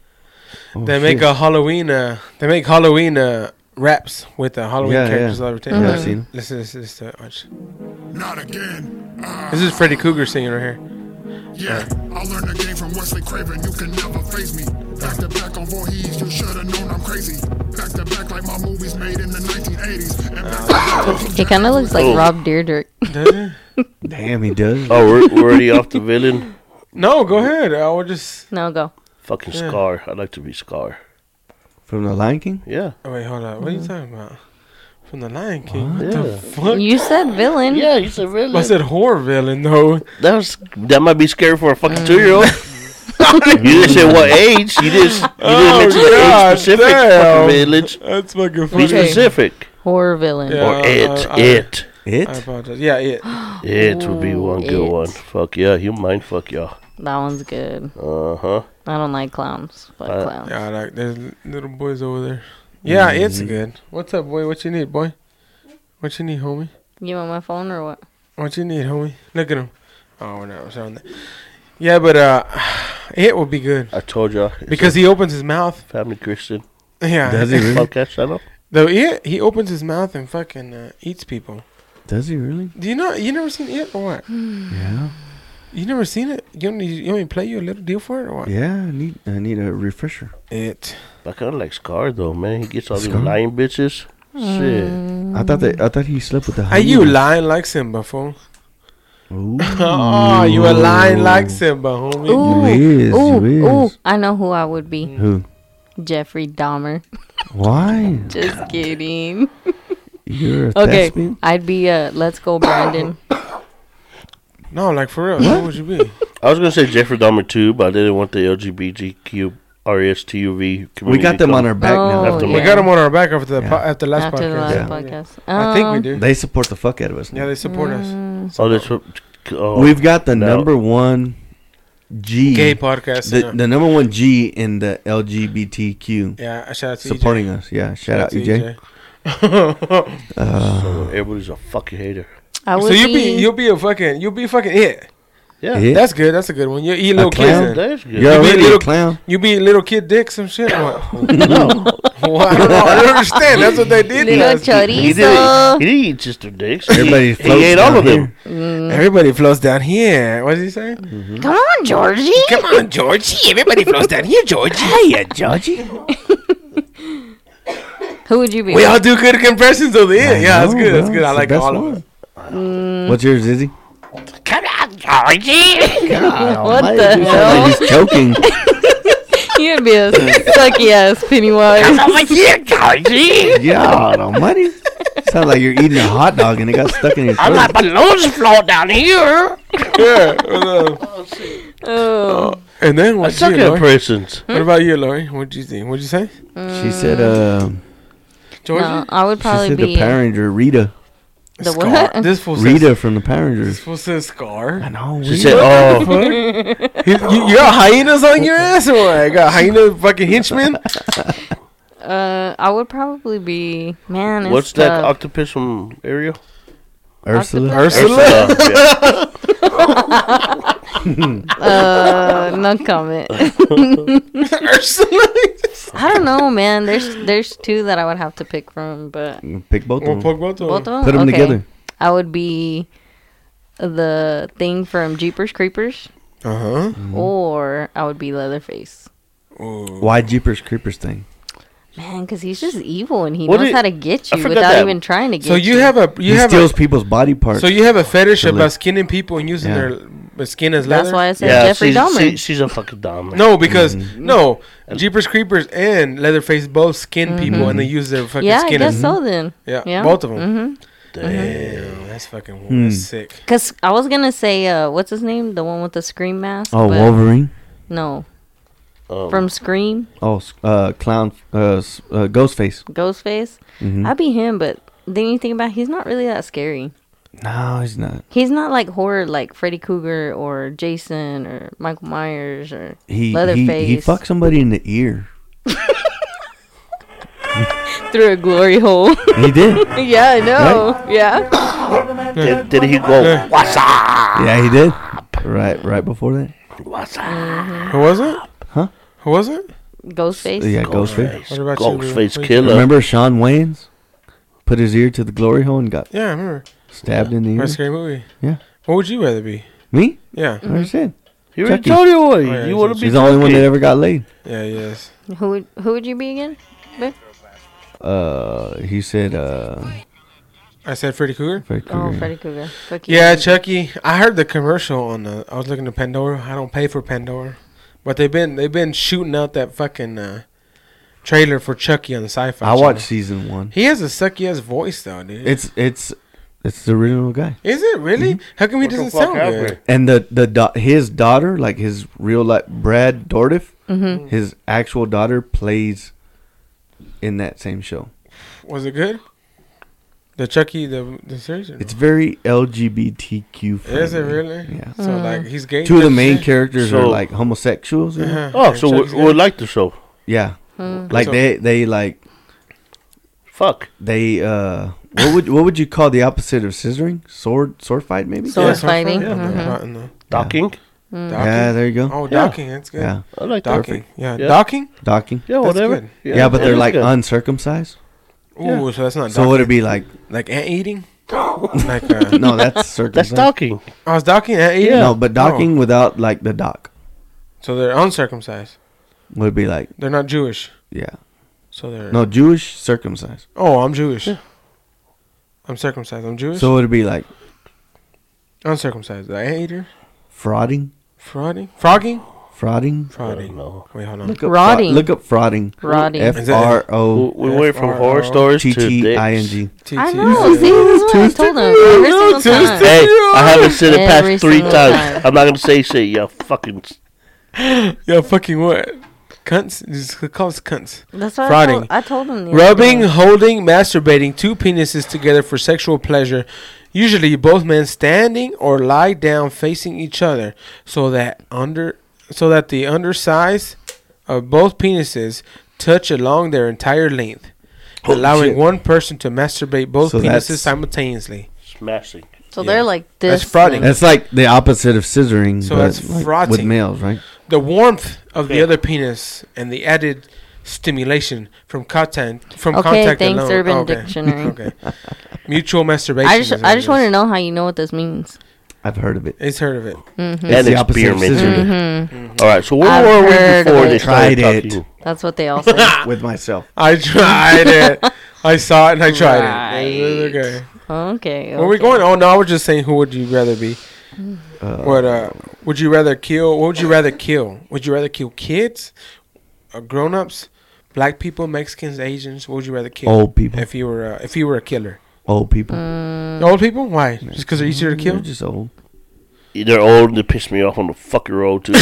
Oh, they make shit. a Halloween they make Halloween raps with the Halloween Yeah, characters. yeah. I've Yeah, I've seen 'em. Listen to this. Watch. Not again. This is Freddy Krueger singing right here. Yeah, I learned the game from Wesley Craven. You can never face me. Back to back on Voorhees, you should've known I'm crazy. Back to back like my movies made in the 1980s. And back He kind of looks like Oh. Rob Dyrdek. Does it? Damn, he does. Oh, we're already off the villain. No, go ahead. I will just. No, go. Fucking Yeah. Scar. I'd like to be Scar. From the Lion King? Yeah. Oh, wait, hold up. What are you talking about? From the Lion King? What Yeah. the fuck? You said villain. Yeah, he's a villain. I said horror villain though. That might be scary for a fucking 2-year-old. You didn't say what age. You didn't mention the age specific fucking village. That's fucking Be funny. Okay. specific. Horror villain. Yeah. Or it. I It. It? I apologize. Yeah, it. It would be one good It. one. Fuck yeah, you mind fuck y'all. That one's good. Uh-huh. I don't like clowns. Fuck clowns. Yeah, like there's little boys over there. Yeah, it's Mm-hmm. good. What's up, boy? What you need, boy? What you need, homie? You want my phone or what? What you need, homie? Look at him. Oh, we're not showing that. Yeah, but it would be good I told y'all. it's because a he opens his mouth. Family Christian Yeah, Does he really? podcast channel. Though he opens his mouth and fucking eats people. Does he really? Do you know? You never seen it or what? Yeah. You never seen it? You want me to play you a little deal for it or what? Yeah, I need a refresher. It. I kind of like Scar though, man. He gets all these Scar? lying bitches. Shit. I thought he slept with the Are you hyena. lying like Simba, fool? Ooh. Oh, you a lying like Simba, homie. Ooh, You is, ooh, you ooh! is. I know who I would be. Who? Jeffrey Dahmer. Why? Just kidding. You're a Okay, thespian? I'd be Let's Go Brandon. No, like for real. Who would you be? I was gonna say Jeffrey Dahmer too, but I didn't want the LGBTQ RSTUV community. We got them on our back Oh, now. After We yeah. got him on our back after the Yeah. after last After podcast. the last Yeah. podcast. I think we do. They support the fuck out of us. Yeah, now. they support us. Oh, that's what. Oh, We've got the no. number one G. Gay podcast. The number one G in the LGBTQ yeah, shout out to supporting us. Yeah, shout out to EJ. So everybody's a fucking hater. I would So you'll be fucking it. Yeah, Yeah. That's good. That's a good one. You eat little clown? kids. that's good. You're You be already a little- clown. You be little kid dick some shit. Or what? No, Well, I don't know. I don't understand. That's what they did. Little last week. he chorizo. didn't eat just their dicks. Everybody he floats ate all of down them. Everybody flows down here. What did he say? Come on, Georgie. Come on, Georgie. Everybody flows down here, Georgie. Hey, Georgie. Who would you be? We all do good impressions of it. I Yeah, that's know, good. That's bro. good. I It's like the best all of one. it. What's yours, Izzy? Come on, Georgie. What the Sounds hell? like he's choking. You'd be a sucky ass Pennywise. Over here, Georgie. God almighty. Sounds like you're eating a hot dog and it got stuck in your I'm throat. like balloons float down here. Yeah. Oh. And then I what's suck you, at Lori? impressions. What about you, Lori? What'd you think? What'd you say? She said, Georgie? No, I would she probably said be the Power Ranger, Rita. the Scar. what? This fool says, Rita from the Power This Rangers. fool says Scar. I know. She Rita. said, "Oh, You got hyenas on your ass or what? You got hyena fucking henchmen? I would probably be man. what's It's that tough. octopus from Ariel?" Ursula. Ursula? Yeah. No comment. Ursula? I don't know, man. There's two that I would have to pick from, but Pick both of We'll them. poke both of both of them. them. Put 'em Okay. together. I would be the thing from Jeepers Creepers, Uh-huh. or I would be Leatherface. Why Jeepers Creepers thing? Man, because he's just evil and he What knows did- how to get I you forgot without that. even trying to get So you have a He you steals have people's body parts. so you have a fetish to about live. skinning people and using Yeah. their skin as leather? That's why I said Yeah, Jeffrey Dahmer. she's a fucking Dahmer. No, because no, Jeepers Creepers and Leatherface both skin people and they use their fucking Yeah, I skin guess as so then. yeah, Yeah. both of them. Mm-hmm. Damn, that's fucking Hmm. that's sick. Because I was going to say, what's his name? The one with the scream mask. Oh, but Wolverine. No. from Scream, Clown, Ghostface. Ghostface. Mhm. I'd be him, but then you think about it, he's not really that scary. No, he's not. He's not like horror like Freddy Krueger or Jason or Michael Myers or He Leatherface fucked somebody in the ear. through a glory hole. He did. Yeah, I know. Yeah. Did he go, what's up? Yeah, he did. Right before that. What's up? Who was it? Huh? Who was it? Ghostface. Yeah, Ghostface. What about you, Ghostface Lou? killer. Remember Sean Wayans? Put his ear to the glory hole and got Yeah, I remember. stabbed in the My ear. scary movie. Yeah. What would you rather be? Me? Yeah. I said. You already Chucky. told you what. yeah, You want to be He's the only one Chucky. that ever got laid. Yeah, yes. Who would you be again? babe? He said, I said Freddy Krueger. Freddy Oh, Krueger. Freddy Krueger. Fuck you. Yeah, Chucky. I heard the commercial on the. I was looking at Pandora. I don't pay for Pandora, but they've been shooting out that fucking trailer for Chucky on the Sci-Fi. I channel. watched season 1. He has a sucky ass voice though, dude. It's the original guy. Is it really? How come he What the doesn't fuck sound happened? good? And his daughter, like his real life, Brad Dourif, his actual daughter plays in that same show. Was it good? The Chucky, the series. Or no? It's very LGBTQ friendly. Is it really? Yeah. So like he's gay. Two of the that's main it? characters So- are like homosexuals. you know? Uh-huh. Oh, And so Chucky's we gay? like the show. Yeah. Like So- they like Fuck. they what would you call the opposite of scissoring? Sword fight maybe? Sword Yeah, fighting. Yeah, Mhm. not in the- Docking. Docking. Yeah, there you go. Oh, Yeah. docking. That's good. Yeah. I like that. Docking. Yeah. Yeah. Docking. Docking. Yeah, That's whatever. good. Yeah, but they're that like is good. uncircumcised. Ooh, so that's not. So would it be like like ant eating? like no, that's That's circumcised. docking. I was docking ant eating. No, but docking without like the dock So they're uncircumcised. would be like They're not Jewish. yeah. So they're No, Jewish circumcised. Oh, I'm Jewish. I'm circumcised. I'm Jewish. So it'd be like uncircumcised. The ant eater. frauding. Frauding. Frogging. Frauding. Frauding. No. Wait, hold on. Look up Frauding. Look up frauding. Rotting. FRO We went from horror stories to TTING. I know. See, this is what I told him every single time. Hey, I haven't said it Every past 3 single times. time. I'm not gonna say shit. You fucking. Yeah, fucking what? Cunts. Just call us cunts. That's what Frauding. I told him. The other Rubbing, day. holding, masturbating two penises together for sexual pleasure. Usually, both men standing or lie down facing each other, so that the undersides of both penises touch along their entire length, Holy allowing shit. one person to masturbate both So penises that's- simultaneously. Smashing. So Yeah. they're like this. That's frauding. That's like the opposite of scissoring. So but that's like with frotting. males, right? The warmth of the Yeah. other penis and the added stimulation from contact Okay, contact thanks, alone. Urban Okay. Dictionary. Okay. Mutual masturbation. I is just what it want to is. know how you know what this means. I've heard of it. He's heard of it. It's And the it's opposite beer of mints. scissoring. All right. So where I've were we heard before of they it. started Tried it. talking? That's what they all say. With myself. I tried it. I saw it and I tried Right. it. Okay. Okay. Where are we okay. going? Oh no, I was just saying, who would you rather be? Would you rather kill? What would you rather kill? Would you rather kill kids, or grown-ups, black people, Mexicans, Asians? What would you rather kill? Old people. If you were a killer. Old people. Old people? Why? Just because they're easier to They're kill? just old. They're old and they piss me off on the fucking road too.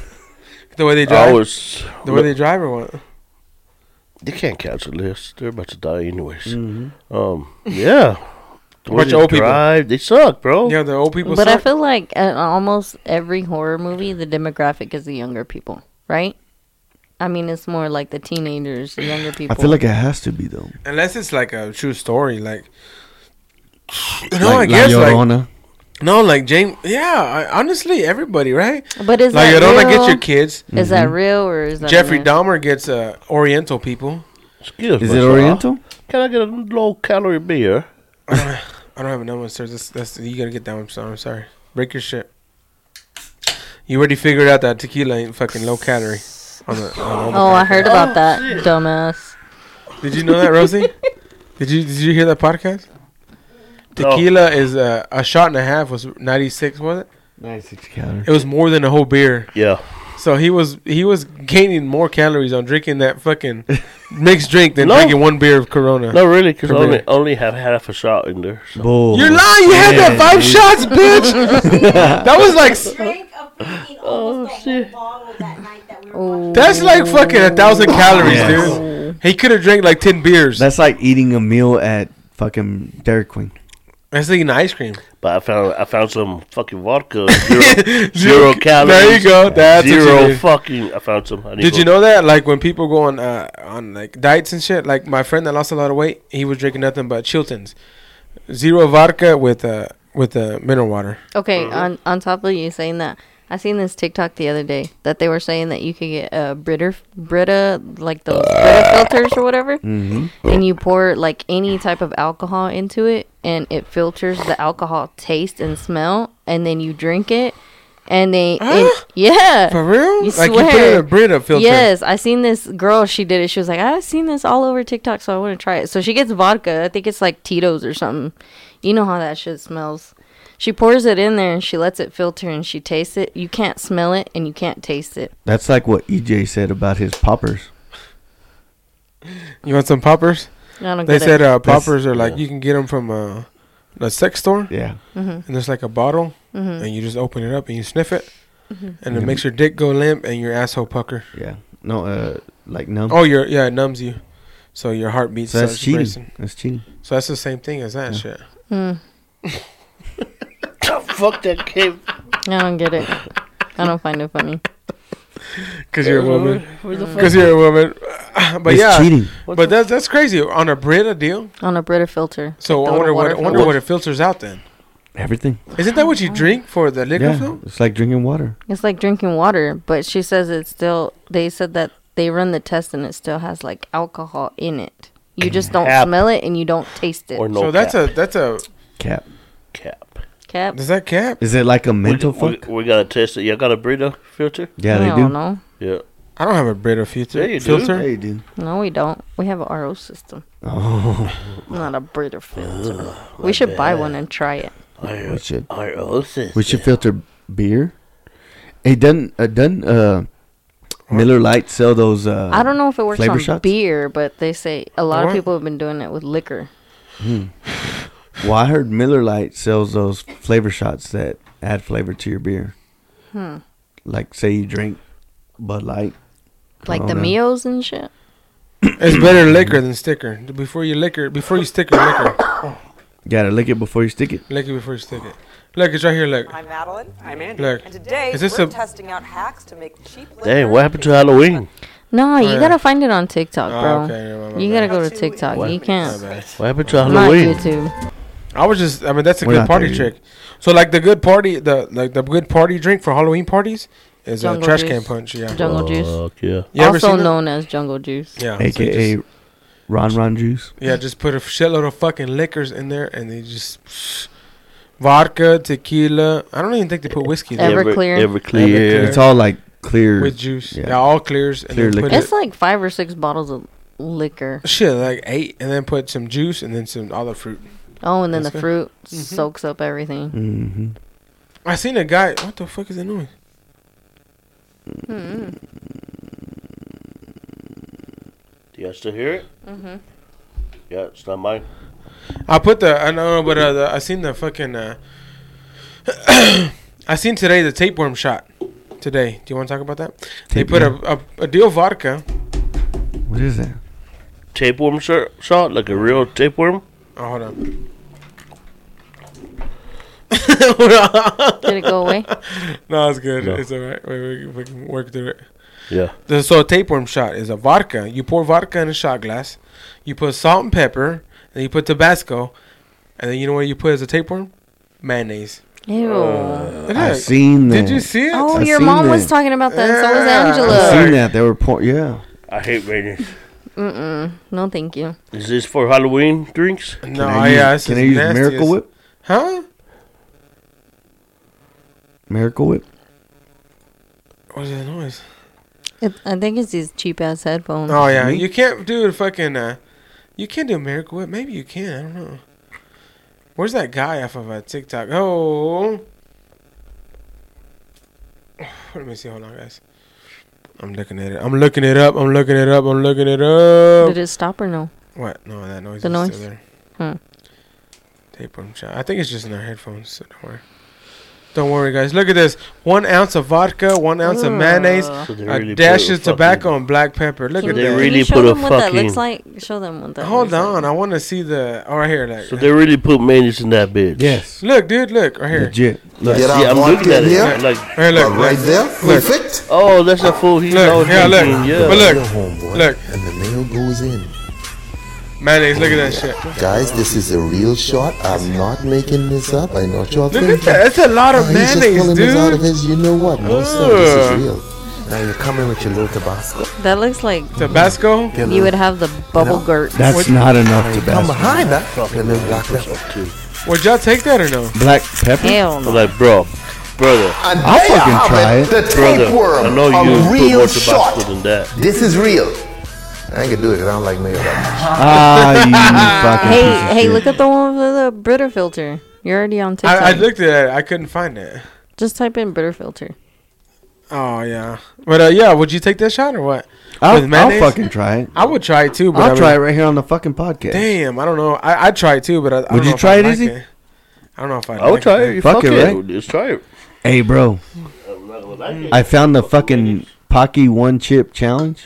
The way they I drive? was. The way they drive or what? They can't cancel this. They're about to die anyways. Mm-hmm. Yeah. The way Bunch of they old people. drive, they suck, bro. Yeah, the old people But I suck. feel like almost every horror movie, the demographic is the younger people, right? I mean, it's more like the teenagers, the younger people. I feel like it has to be though. Unless it's like a true story, like you know, Like I guess La like Llorona. no, like James. Yeah, honestly, everybody, right? But is Like that you don't real? get your kids. Is that real or is that Jeffrey a myth? Dahmer gets Oriental people. Excuse Is me, it sir. Oriental? Can I get a low calorie beer? I don't have another one, sir. That's you gotta get that one. I'm sorry. Break your shit. You already figured out that tequila ain't fucking low calorie. Oh, I heard about that, dumbass. Did you know that, Rosie? Did you hear that podcast? Tequila is a shot and a half was 96, was it? 96 calories. It was more than a whole beer. Yeah. So he was gaining more calories on drinking that fucking mixed drink than No. drinking one beer of Corona. No, really, because For beer. only have half a shot in there. So. Bull. You're lying. You had that 5 shots, bitch. That was like Drank a freaking almost the whole bottle that night that we were Oh. That's like fucking 1,000 calories, Yes. dude. He could have drank like 10 beers. That's like eating a meal at fucking Dairy Queen. That's like eating ice cream. But I found some fucking vodka. Zero calories. There you go. That's what you Zero need. fucking. I found some. Did you know that? Like when people go on like diets and shit. Like my friend that lost a lot of weight, he was drinking nothing but Chilton's, zero vodka with mineral water. Okay, on top of you saying that, I seen this TikTok the other day that they were saying that you could get Brita, like those Brita filters or whatever, and you pour like any type of alcohol into it, and it filters the alcohol taste and smell, and then you drink it, and yeah, For real? You Like you put it in swear. a Brita filter. Yes, I seen this girl. She did it. She was like, I've seen this all over TikTok, so I want to try it. So she gets vodka. I think it's like Tito's or something. You know how that shit smells. She pours it in there and she lets it filter and she tastes it. You can't smell it and you can't taste it. That's like what EJ said about his poppers. You want some poppers? I don't They get said it. poppers are like you can get them from a sex store, Yeah. and there's like a bottle, and you just open it up and you sniff it, and it makes your dick go limp and your asshole pucker. Yeah. No, like numb. Oh, it numbs you, so your heartbeat so that's starts cheating. racing. That's cheating. So that's the same thing as that shit. Fuck that came. I don't get it. I don't find it funny. Cause you're a woman. Cause you're a woman. But It's yeah, cheating. but that's crazy on a Brita deal. On a Brita filter. So Like I the wonder little what water filter. it filters out then. Everything. Isn't that what you drink for the liquor Yeah. flow? It's like drinking water. It's like drinking water, but she says it's still. They said that they run the test and it still has like alcohol in it. You just don't Cap. smell it and you don't taste it. Or no So that's cap. a Cap. Cap. Cap. does that cap? Is it like a mental fuck? We gotta test it. Y'all got a Brita filter? Yeah, I they don't do. know. Yeah. I don't have a Brita filter. Yeah, you do. filter. Yeah, you do. No, we don't. We have an RO system, Oh, not a Brita filter. We should buy one and try it. we should. Irosis. We should filter beer. Hey, doesn't Miller Lite sell those? I don't know if it works flavor on shots? beer, but they say a lot What? of people have been doing it with liquor. Well, I heard Miller Lite sells those flavor shots that add flavor to your beer. Like, say you drink Bud Light. Like Oh, the no. Mios and shit. It's better liquor than sticker. Before you stick your liquor. You gotta lick it before you stick it. Lick it before you stick it. Look, it's right here. Look, I'm Madeline. I'm Andy. look. And today Is this we're a- testing out hacks to make cheap liquor. Dang, what happened to Halloween? No, you yeah. gotta find it on TikTok, Oh, bro. okay, my You bad. gotta go to TikTok. You My can't. bad. What happened to Not Halloween? YouTube. I was just. I mean, that's a We're good not party there trick. So like the good party, the good party drink for Halloween parties is a Jungle trash juice. can punch. Yeah. Jungle juice. Fuck yeah. You ever Also seen that? known as jungle juice. Yeah. so AKA just- Ron Juice. yeah, just put a shitload of fucking liquors in there, and they just vodka, tequila. I don't even think they put whiskey there Everclear. Everclear. It's all like clear. with juice. Yeah. Yeah, all clears. And Clear then put liquor. It's like 5 or 6 bottles of liquor. shit like 8, and then put some juice and then some other fruit. Oh, and then That's the good. fruit soaks up everything. Mm-hmm. I seen a guy. What the fuck is that noise? Do you still hear it? Mm-hmm. Yeah, it's not mine. I put the. I know, but I seen the fucking. I seen today the tapeworm shot. Today, do you want to talk about that? They put a deal vodka. What is that? Tapeworm shot? Like a real tapeworm? Oh, hold on. Did it go away? No, it's good. No. It's alright. We can work through it. Yeah. So a tapeworm shot is a vodka. You pour vodka in a shot glass. You put salt and pepper, and you put Tabasco, and then you know what you put as a tapeworm? Mayonnaise. Ew. Look at I've that. seen that. Did you see it? Oh, I've your seen mom was that. talking about that. And so was Yeah. Angela. I've seen that. They were yeah. I hate mayonnaise. No, thank you. Is this for Halloween drinks? No, Can I use, yeah. This can is I use nasty Miracle as- Whip? Huh? Miracle Whip? What is that noise? I think it's these cheap ass headphones. Oh yeah, Me? you can't do a fucking. You can't do Miracle Whip. Maybe you can. I don't know. Where's that guy off of TikTok? Oh. Let me see. Hold on, guys. I'm looking at it. I'm looking it up. I'm looking it up. I'm looking it up. Did it stop or no? What? No, that noise The is noise? still there. Hmm. Tapeworm shot. I think it's just in our headphones. So don't worry. Don't worry, guys. Look at this. 1 ounce of vodka, 1 ounce of mayonnaise, So they a really dash put of tobacco, and black pepper. Look Can at They that. can really you show put a them what that fucking- looks like? Show them what that Hold looks on. like. I want to see the. Oh, right here. Like, So they really put mayonnaise in that bitch. Yes. look, dude. Look. Right here. Legit. Look. Get Yeah, our I'm looking vodka at it. here. Like, Right here, look. Right look. there. Look. Perfect. oh, that's a fool. He's Look, always yeah, look. thinking, yeah. But look. Your homeboy. Look. And the nail goes in. Mayonnaise. Look at that shit. Guys, this is a real shot. I'm not making this up. I know what y'all Look at think. that. That's a lot of He's just mayonnaise, pulling this out of dude. his, you know what? No, sir, this Ugh. is real. Now you're coming with your little Tabasco. That looks like Tabasco. you would have the bubble gurt. That's not enough to Come best. behind that. The little black pepper. Would y'all take that or no? Black pepper. Hell I'm no. like, brother. And I'll there you fucking have try it. The Brother, tapeworm. I know A you put real more shot. Tabasco than that. This is real. I ain't gonna do it because I don't like mayo that Ah, you fucking piece of Hey, shit. look at the one with the Brita filter. You're already on TikTok. I looked at it. I couldn't find it. Just type in Brita filter. Oh yeah. But yeah, would you take that shot or what? I'll With mayonnaise? fucking try it. I would try it too. But I'll try it right here on the fucking podcast. Damn, I don't know. I'd try it too, but I don't Would know you if try I'd it, like Izzy? I don't know if I'd I would like try it. Fuck it, right? Let's try it. Hey, bro. I'm not gonna like it. I found the fucking Pocky one chip challenge.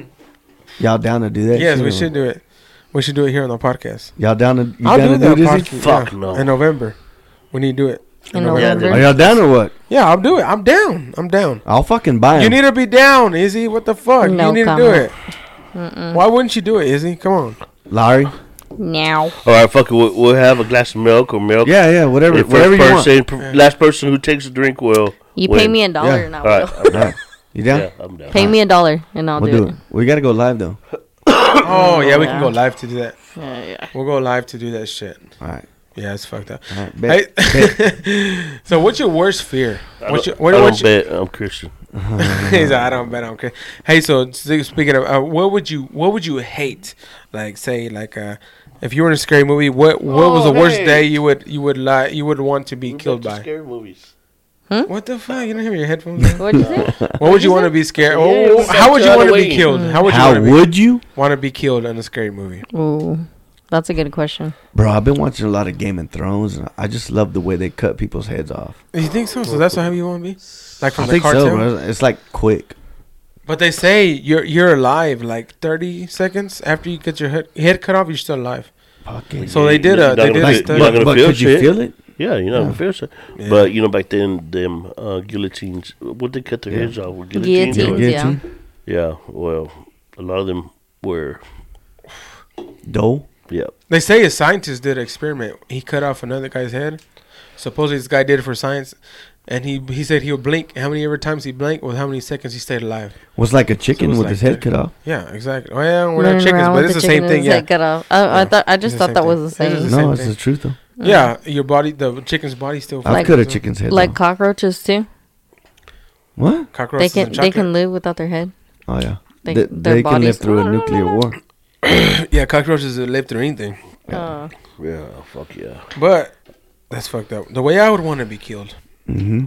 Y'all down to do that? Yes, shit we or should do it. We should do it here on the podcast. Y'all down to? You I'll down do to that do this? podcast. Fuck yeah, no. In November. We need to do it. In Yeah, November. Are y'all down or what? Yeah, I'll do it. I'm down. I'm down. I'll fucking buy 'em. You need to be down, Izzy. What the fuck? No you need to do comment. it. Why wouldn't you do it, Izzy? Come on. Larry. Now. All right, fuck it. We'll have a glass of milk or milk. Yeah, whatever, The whatever first you want. person, last person who takes a drink will. You win. pay me $1 Yeah. and I All right, will. I'm down. Alright. You down? Yeah, I'm down. Pay me $1 and I'll We'll do do it. it. We gotta go live though. Oh, yeah, we can yeah. go live to do that. Yeah. We'll go live to do that shit. All right. Yeah, it's fucked up. All right. Bet. Hey, so what's your worst fear? I What's don't, your, what, I what's don't your, bet I'm Christian. He's like, I don't bet. I don't care. Hey, so speaking of, what would you hate? Like, say, like, if you were in a scary movie, what was the worst hey. day you would want to be killed by? Scary movies. What the fuck? You don't have your headphones on? What'd you say? What would you want to be scared? Yeah, Oh, we how got would you you want to be Halloween. killed? How would you How want to would you, be killed in a scary movie? Ooh, that's a good question. bro? I've been watching a lot of Game of Thrones, and I just love the way they cut people's heads off. You think so? So that's how you want to be? Like from I the think cartoon? so, bro. It's like quick. But they say you're alive like 30 seconds after you get your head cut off. You're still alive. Fucking. So they did You're not a gonna feel- study. you're not gonna but feel could you shit. feel it? Yeah, you're not gonna feel shit. Yeah. But you know, back then, them guillotines, what they cut their Yeah. heads off? Were guillotines? Guillotines, or- yeah. Guillotine? Yeah. Well, a lot of them were. Dough. Yeah. They say a scientist did an experiment. He cut off another guy's head. Supposedly this guy did it for science, and he said he would blink. How many ever times he blinked with how many seconds he stayed alive. Was like a chicken was with like his head that. cut off. Yeah, exactly. Well, we're Running not chickens, around but with it's the chicken same and thing. his Yeah. head cut off. I Yeah. I just It's the thought that same was the thing. It is same. the No, same it's thing. the truth though. Yeah, your body, the chicken's body still. I've Like- cut a chicken's head. Like off. cockroaches too. What? They Cockroaches can and they chocolate. can live without their head. Oh yeah. They- They, their they can bodies- live through a nuclear war. Yeah, cockroaches live through anything. Uh, Yeah. Fuck yeah. But that's fucked up. The way I would want to be killed Mm-hmm.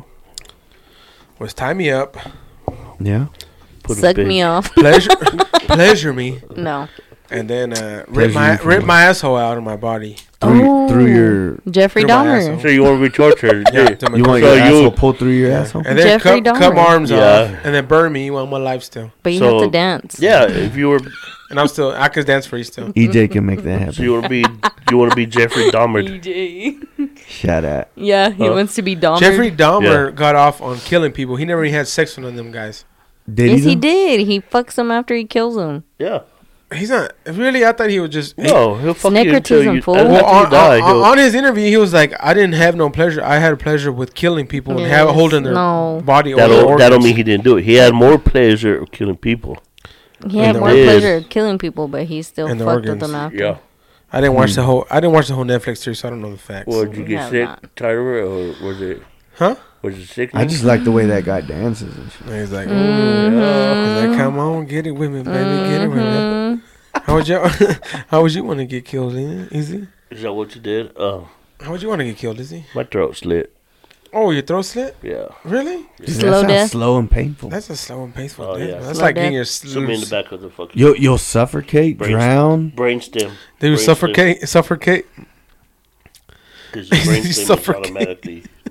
was tie me up, Yeah. Put a suck big- me off. pleasure me, No. and then rip Pleasure you for rip what? my asshole out of my body. Through your. Jeffrey through my asshole. Dahmer. So you want to be tortured? Yeah, yeah. to my You want So your you- asshole pulled through your Yeah. asshole? And then Jeffrey cut Dahmer. my arms Yeah. off, and then burn me while my life still. But you So- have to dance. Yeah. If you were, And I'm still, I could dance for you still. EJ can make that so happen. you want to be Jeffrey Dahmer. EJ. Shout out. Yeah, he Huh? wants to be Dahmer. Jeffrey Dahmer Yeah. got off on killing people. He never even had sex with one of them guys. Did Yes, he though? did. He fucks them after he kills them. Yeah. He's not really. I thought he was just. No, he'll fuck you until Snickertism, you. fool. After Well, you die, he'll- on his interview, he was like, "I didn't have no pleasure. I had pleasure with killing people and have Yes, holding their no. body or their That'll organs." mean he didn't do it. He had more pleasure of killing people. He had the more organs. pleasure of killing people, but he still And the fucked with organs. them after. Yeah. I didn't watch the whole. I didn't watch the whole Netflix series, so I don't know the facts. Well, did you get Yeah, sick, not. tired of it, or was it? Huh? Was it sick? I just like the way that guy dances and shit. And he's like, Mm-hmm. he's like, "Come on, get it with me, baby, get it with me." How would you? How would you want to get killed? Izzy? Is that what you did? How would you want to get killed, Izzy? My throat slit. Oh, your throat slit? Yeah. Really? Dude, Slow that sounds death. slow and painful. That's a slow and painful Oh, death. yeah. Man. That's Slow like death. getting your Shoot me in the back of the fucking You'll suffocate, Brain- drown. brainstem. They would suffocate. Because your You brainstem is suffocate. automatically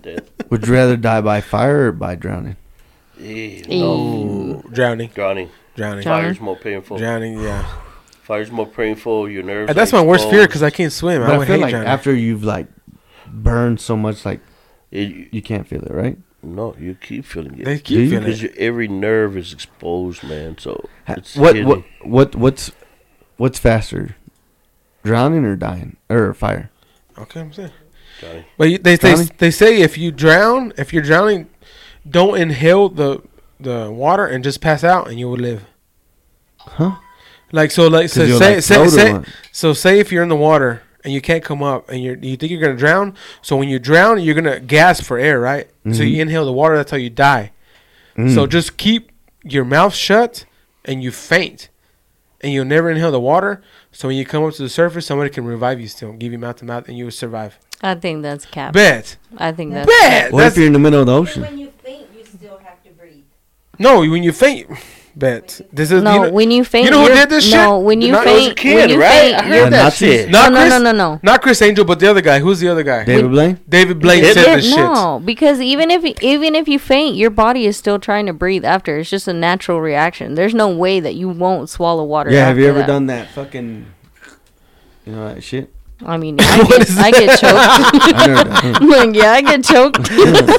death. Would you rather die by fire or by drowning? No. Drowning. Drowning. Drowning. Fire's more painful. Drowning, yeah. Fire's more painful. Your nerves. And that's are my worst fear exposed. because I can't swim. But I I would feel hate like drowning. after you've like burned so much, like It- you can't feel it, right? no, you keep feeling it. They Do keep you? feeling Because it. every nerve is exposed, man. So it's What hitting. what's faster, drowning or dying or fire? Okay, I'm saying. Johnny. But Drowning? they say if you're drowning, don't inhale the water and just pass out and you will live. Huh? Like so you'll, say like, float or what? say if you're in the water and you can't come up and you think you're gonna drown, so when you drown you're gonna gasp for air, right? So you inhale the water, that's how you die. So just keep your mouth shut and you faint, and you'll never inhale the water. So when you come up to the surface, somebody can revive you still, give you mouth to mouth, and you will survive. I think that's cap. Bet. I think that's Bet. What if you're in the middle of the ocean? When you faint, you still have to breathe. No, when you faint. Bet. This is No, when you faint, You know who you're- did this shit? no, when you Not- faint- I was a kid, when you right? faint, I you're- heard that Nazis? shit. No, Not no, Chris, no, no, no. Not Chris Angel, but the other guy. Who's the other guy? David Blaine? David Blaine said this shit. No, because even if you faint, your body is still trying to breathe after. It's just a natural reaction. There's no way that you won't swallow water. Yeah, have you after ever that. done that fucking, you know, that shit? I mean, I get choked. I've never done it. Like, yeah, I get choked.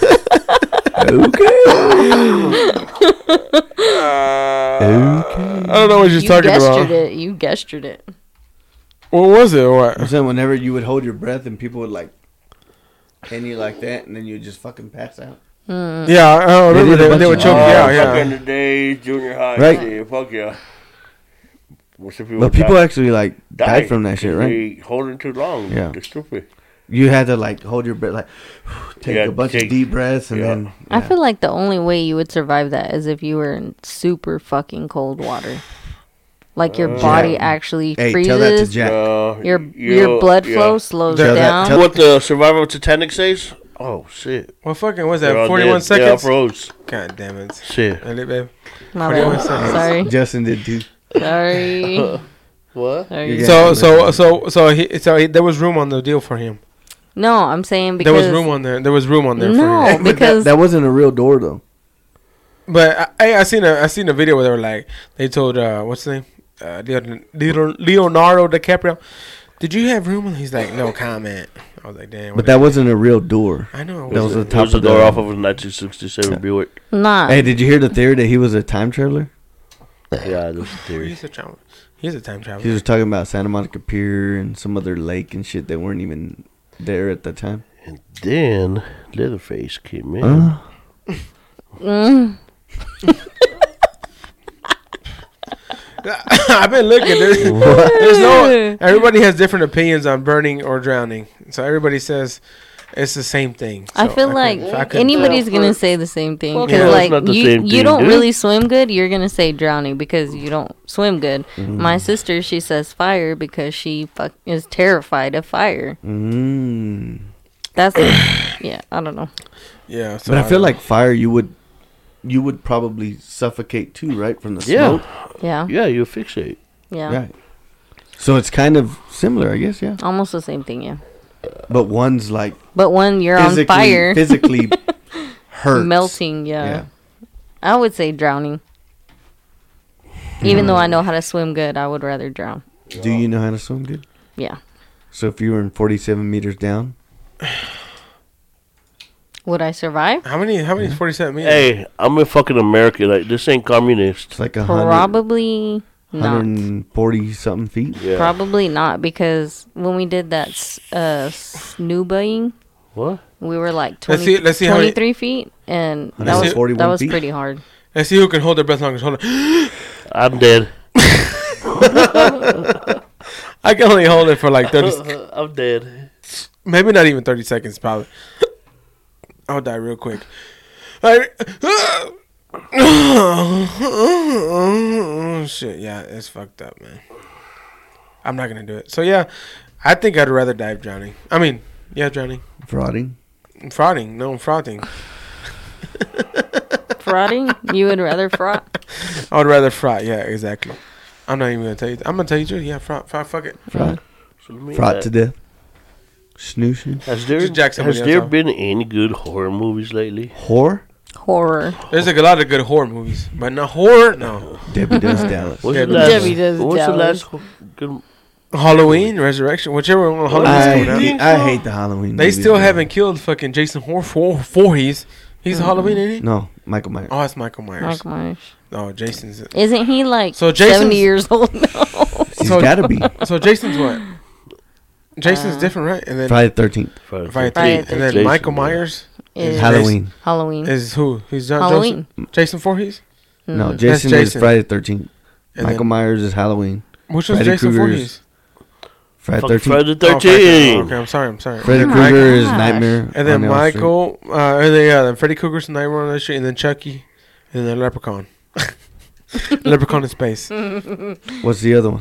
I don't know what you're You talking gestured about. it. You gestured it. What was it? Or I'm what? saying whenever you would hold your breath and people would like hand you like that and then you just fucking pass out. Yeah, I They remember did a they bunch would of- choke you out. Back in Yeah. the days, junior high. Right. Shit, fuck yeah. What's if But people actually like died died from that shit, right? They holding too long. Yeah. They're stupid. You had to like hold your breath, like take Yeah, a bunch take- of deep breaths and yeah. then. I feel like the only way you would survive that is if you were in super fucking cold water. Like your body Jack. actually Hey, freezes. tell that to Jack. Your blood flow slows Tell that- down. tell- What the survivor of Titanic says? Oh shit! What fucking was They're that? all 41 dead. seconds. They all froze. God damn it. Shit. Hey, babe. My 41 bad. seconds. Sorry. Justin did too. Sorry. What? Sorry. Yeah. So there was room on the deal for him. No, I'm saying because There was room on there. There was room on there for No, him. But because that wasn't a real door though. But I seen a video where they were like, they told what's his name, Leonardo DiCaprio, did you have room? And he's like, no comment. I was like, damn. But that wasn't a real door. I know. That was the It top was the of door the. off of a 1967 Buick. nah. Hey, did you hear the theory that he was a time traveler? Yeah, that's the theory. He's a traveler. He's a time He traveler. was talking about Santa Monica Pier and some other lake and shit that weren't even there at the time. And then Leatherface came in. I've been looking. There's no. Everybody has different opinions on burning or drowning. So everybody says it's the same thing. I So feel like couldn't anybody's tell. gonna say the same thing Fuck because no, it's like not the you same thing, don't dude. really swim good. You're gonna say drowning because you don't swim good. My sister, she says fire because she is terrified of fire. Mm. That's yeah. I don't know. Yeah. So But I feel like fire, you would probably suffocate too, right? From the Yeah. smoke. Yeah. Yeah, you fixate. Yeah. Right. So it's kind of similar, I guess, yeah. Almost the same thing. Yeah. But one's like But when you're on fire, physically hurts. melting. Yeah. Yeah. I would say drowning. Even though I know how to swim good, I would rather drown. Do you know how to swim good? Yeah. So if you were in 47 meters down, Would I survive? how many is 47 meters? Hey, I'm a fucking American. Like, this ain't communist. it's like Probably not. 140 something feet. Yeah. Probably not because when we did that snowboarding, What? we were like 20, Let's see how many- 23 feet, and that Let's was see. 41 that was feet. pretty hard. Let's see who can hold their breath longest. Hold on. I'm dead. I can only hold it for like 30. I'm dead. Maybe not even 30 seconds, probably. I'll die real quick. Shit, yeah, it's fucked up, man. I'm not gonna do it. So yeah, I think I'd rather die of drowning. I mean, yeah, drowning. Frauding. Frothing. No, frothing. Frauding? You would rather fraud? I would rather frot. Yeah, exactly. I'm not even gonna tell you. I'm gonna tell you the truth. Yeah, frot. Fuck it. Fraud. So let me Fraud that. to death. Snoozing. Has there Just jack somebody else off. been any good horror movies lately? Horror? Horror. There's like a lot of good horror movies, but no horror. No. Debbie Does Dallas. What's Debbie the last? Debbie Does What's the Dallas. last good? Halloween, Resurrection, whichever one. Halloween's coming out. I hate the Halloween. They movies, still man. haven't killed fucking Jason Voorhees. He's a Halloween, ain't he? No, Michael Myers. Oh, it's Michael Myers. Michael Myers. Oh, Jason's. Isn't he like So Jason's- 70 years old now? He's so- gotta be. So Jason's what? Jason's different, right? And then Friday the 13th. Friday Friday the 13th. the And then 13th. Michael Jason, Myers Is Halloween. Halloween. is who? He's John Halloween. Joseph? Jason Voorhees. No, Mm. Jason, That's is Jason. Friday the 13th. And Michael then- Myers is Halloween. Which was Freddy Jason Krueger's Voorhees? Friday the Fuck 13th. Friday the Oh, Freddy- 13th. okay, I'm sorry. Freddy Oh my Krueger is gosh. Nightmare. And then on Elm Street. Michael, and then Freddy Krueger's Nightmare on the Street, and then Chucky, and then Leprechaun. Leprechaun in space. What's the other one?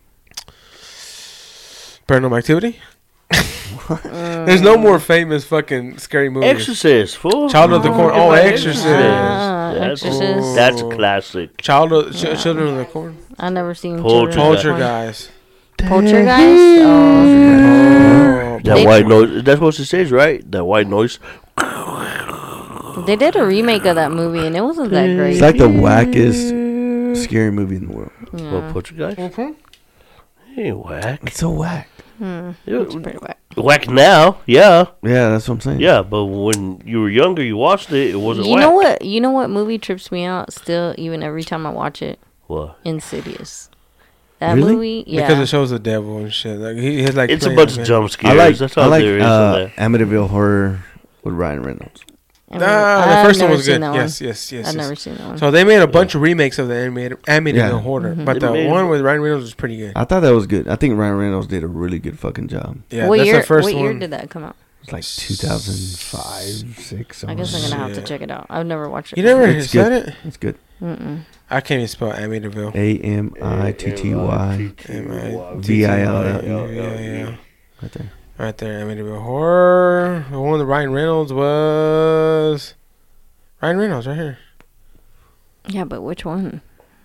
Paranormal Activity. There's no more famous fucking scary movies. Exorcist, fool. Child of the Corn. Oh, Exorcist. Ah, That's, Exorcist. that's a classic. Children of the Corn. I never seen Poltergeist. Poltergeist. Poltergeist? Oh. Oh, That They- white noise. That's what it says, right? That white noise. They did a remake of that movie and it wasn't that great. It's like the wackest scary movie in the world. What, Poltergeist? Mhm. Hey, whack. It's so whack. It's pretty whack. Whack now, yeah. Yeah, that's what I'm saying. Yeah, but when you were younger, you watched it, it wasn't You whack. know what? You know what movie trips me out still, even every time I watch it? What? Insidious. That Really? movie, yeah. Because it shows the devil and shit. Like he has like. It's a playing bunch it, of man. jump scares. I like That's all there is on there. Amityville Horror with Ryan Reynolds. I mean, The I've first one never was seen good. that Yes, one. yes, yes. I've yes. never seen that one. So they made a bunch of remakes of the Amityville Yeah. Horror, Mhm. but the They made- one with Ryan Reynolds was pretty good. I thought that was good. I think Ryan Reynolds did a really good fucking job. Yeah, what that's year? the first What one. year did that come out? It's like 2005, 6. I guess I'm gonna have to Shit. check it out. I've never watched it. You never It's said good. it? It's good. Mm-mm. I can't even spell Amityville. AMITTY. VILL. VILL. Yeah. Right there. Right there, Amityville Horror. The one with Ryan Reynolds was Ryan Reynolds right here. Yeah, but which one?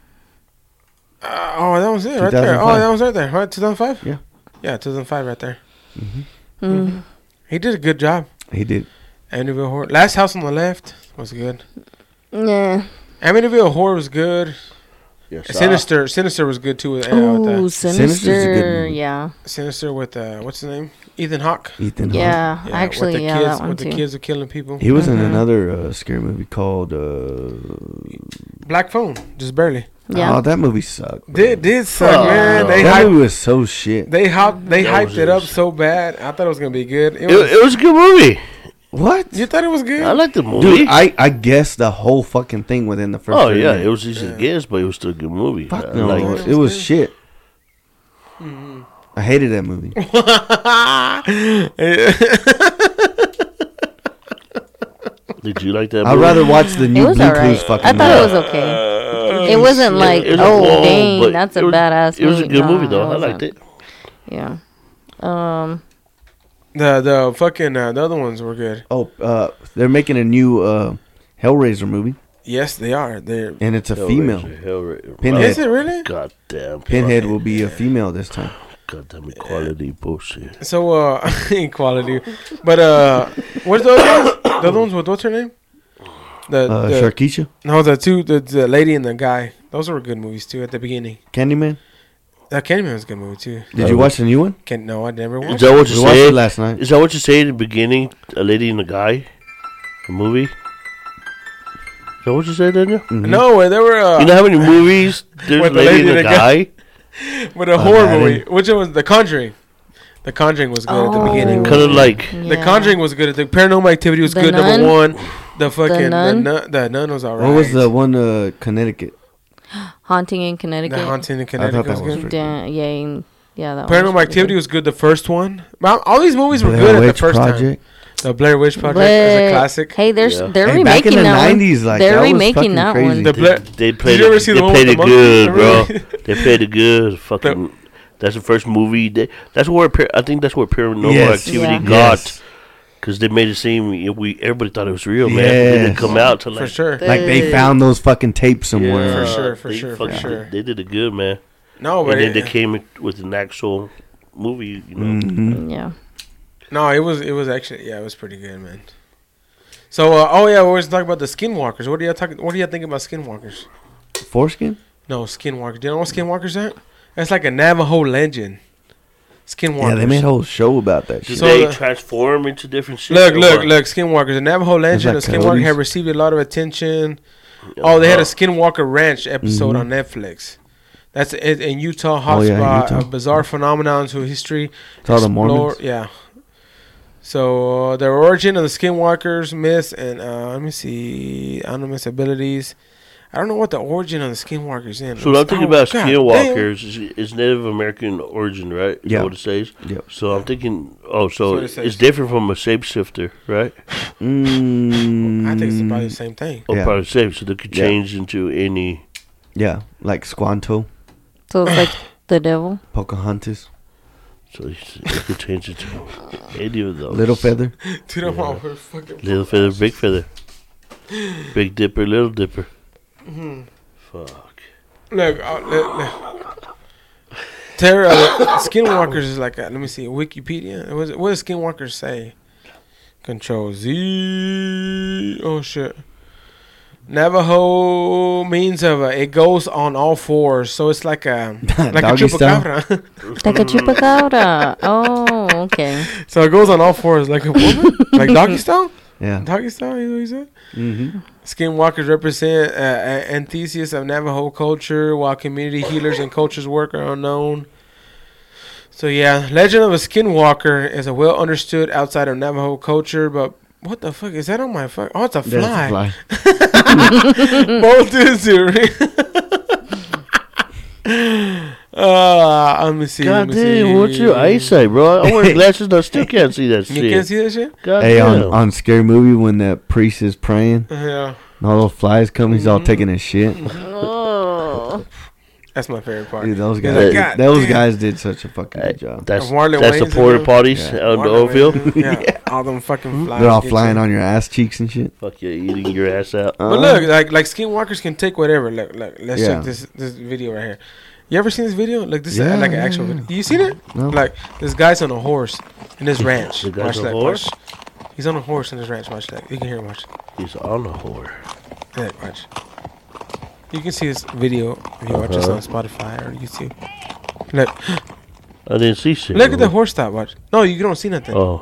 Oh, that was it right there. Oh, 2005. that was right there. What, 2005? Yeah. Yeah, 2005 right there. Mm. He did a good job. He did. Amityville Horror. Last House on the Left was good. Yeah. Amityville Horror was good. Yes, Sinister was good too. With, Ooh, with Sinister's a good Sinister. movie. Yeah. Sinister with what's his name? Ethan Hawke. Ethan Hawke. Yeah. with Actually, the yeah, kids, that one with too. the kids are killing people. He was in Mhm. another scary movie called. Black Phone, just barely. Oh, that movie sucked. Did suck, man. They that hyped, movie was so shit. they hyped That was it up just- so bad. I thought it was gonna be good. It was a good movie. What? You thought it was good? I like the movie. Dude, I guessed the whole fucking thing within the first. Oh 30 yeah, minutes. it was easy to guess, but it was still a good movie. Fuck I no, liked it was shit. I hated that movie. Did you like that? I'd movie? rather watch the It new was Blue alright. Clues fucking I thought it movie. was okay. It wasn't like, it was oh long, dang, but that's it a was- badass. It was a good Nah, movie though. I wasn't. liked it. Yeah. The fucking the other ones were good. Oh, they're making a new Hellraiser movie, Yes, they are. They're and it's a female. Hellraiser. Pinhead. Is it really? Goddamn. Pinhead will be a female this time. Goddamn equality bullshit. So equality, but what's the other ones? The other ones with what's her name? The Sharkeisha, no, the lady and the guy. Those were good movies too at the beginning. Candyman. Candyman was a good movie too. Did you watch the new one? No, I never Is watched. that what We you watched it said? last night. Is that what you say in the beginning? A lady and a guy? A movie? Is that what you said, Daniel? No, there were. You know how many movies there's a With the lady and a guy? With a horror I movie, didn't- which one was The Conjuring. The Conjuring was good at the beginning. Kind of like The Conjuring was good. The Paranormal Activity was The good. Nun? Number one. The fucking Nun? the nun was alright. What was the one? Connecticut. Haunting in Connecticut. The Haunting in I Connecticut thought was that was good. Yeah, that Paranormal was Activity was good. The first one. Well, all these movies were Blair good at the Witch first Project. time. The Blair Witch Project is a classic. Hey, they're Yeah. they're Hey, back in remaking the that 90s, one. like, They're that was remaking fucking that crazy. one. The Blair. they played you ever it, see they the one played with it the good, bro. monkey? They played it good. Fucking. That's the first movie. That's where I think that's where Paranormal Yes. Activity Yeah. got. Yes. Because they made it seem everybody thought it was real, man. It Yes. didn't come out to like For sure. Like they found those fucking tapes somewhere. For sure, for they sure, for fucking sure. They did it good, man. No, but And then they came with an actual movie, you know. Mhm. Yeah. No, it was actually it was pretty good, man. So we always talk about the skinwalkers. What do you think about skinwalkers? Foreskin? No, skinwalkers. Do you know what skinwalkers are? That's like a Navajo legend. Skinwalkers. Yeah, they made a whole show about that shit. Did they transform into different shit? Look, skinwalkers. The Navajo legend like of Skinwalker coyotes. have received a lot of attention. Oh, they had a Skinwalker Ranch episode on Netflix. That's it in Utah hotspot. Utah. A bizarre phenomenon to history. It's all the Mormons. Yeah. So the origin of the Skinwalkers myths and let me see, anonymous abilities. I don't know what the origin of the Skinwalkers is. So what I'm thinking about God Skinwalkers is Native American origin, right? Is Yeah. that what it says? Yep. So I'm thinking, what it it's says. different from a shapeshifter, right? I think it's probably the same thing. Or Yeah. probably the same, so they could change into any. Yeah, like Squanto, So it's like the devil. Pocahontas, So you could change it to any of those. Little Feather. Dude, I'm all over fucking. Little feather, big feather. Big dipper, little dipper. Fuck. Look, Terra, Skinwalkers is like let me see, Wikipedia. What does Skinwalkers say? Control Z. Oh shit. Navajo means of it goes on all fours, so it's like a Doggy style? chupacabra. Like a chupacabra. Oh, okay. So it goes on all fours like a woman, like doggy style. Yeah. Doggy style, you know what he said? Mm-hmm. Skinwalkers represent antithesis of Navajo culture, while community healers and cultures work are unknown. So yeah, legend of a Skinwalker is a well understood outside of Navajo culture, but what the fuck is that on my fuck? Oh, it's a fly. Both dudes are let me see. God damn, what's your eyesight, bro? I wear glasses and I still can't see that shit. You can't see that shit? God Hey, damn. on Scary Movie when the priest is praying, Yeah. and all those flies come, he's all taking his shit. Oh. That's my favorite part. Dude, those He's guys, like, "God those damn." guys did such a fucking good job. That's Marlon the Wayans porta in there? potties Yeah. out in the Marlon oil field. Wayans, yeah. All them fucking flies. They're all get flying you. on your ass cheeks and shit. Fuck yeah, eating your ass out. But look, like Skinwalkers can take whatever. Look, let's Yeah. check this video right here. You ever seen this video? Like this is Yeah, like an yeah, actual yeah. video. You seen it? No. Like this guy's on a horse in his ranch. The guy's Watch on a that. horse? Watch. He's on a horse in his ranch. Watch that. You can hear him. Watch. He's on a whore. Yeah, watch. You can see this video if you watch this on Spotify or YouTube. Look, I didn't see shit. look at the horse stop. Watch. No, you don't see nothing. Oh.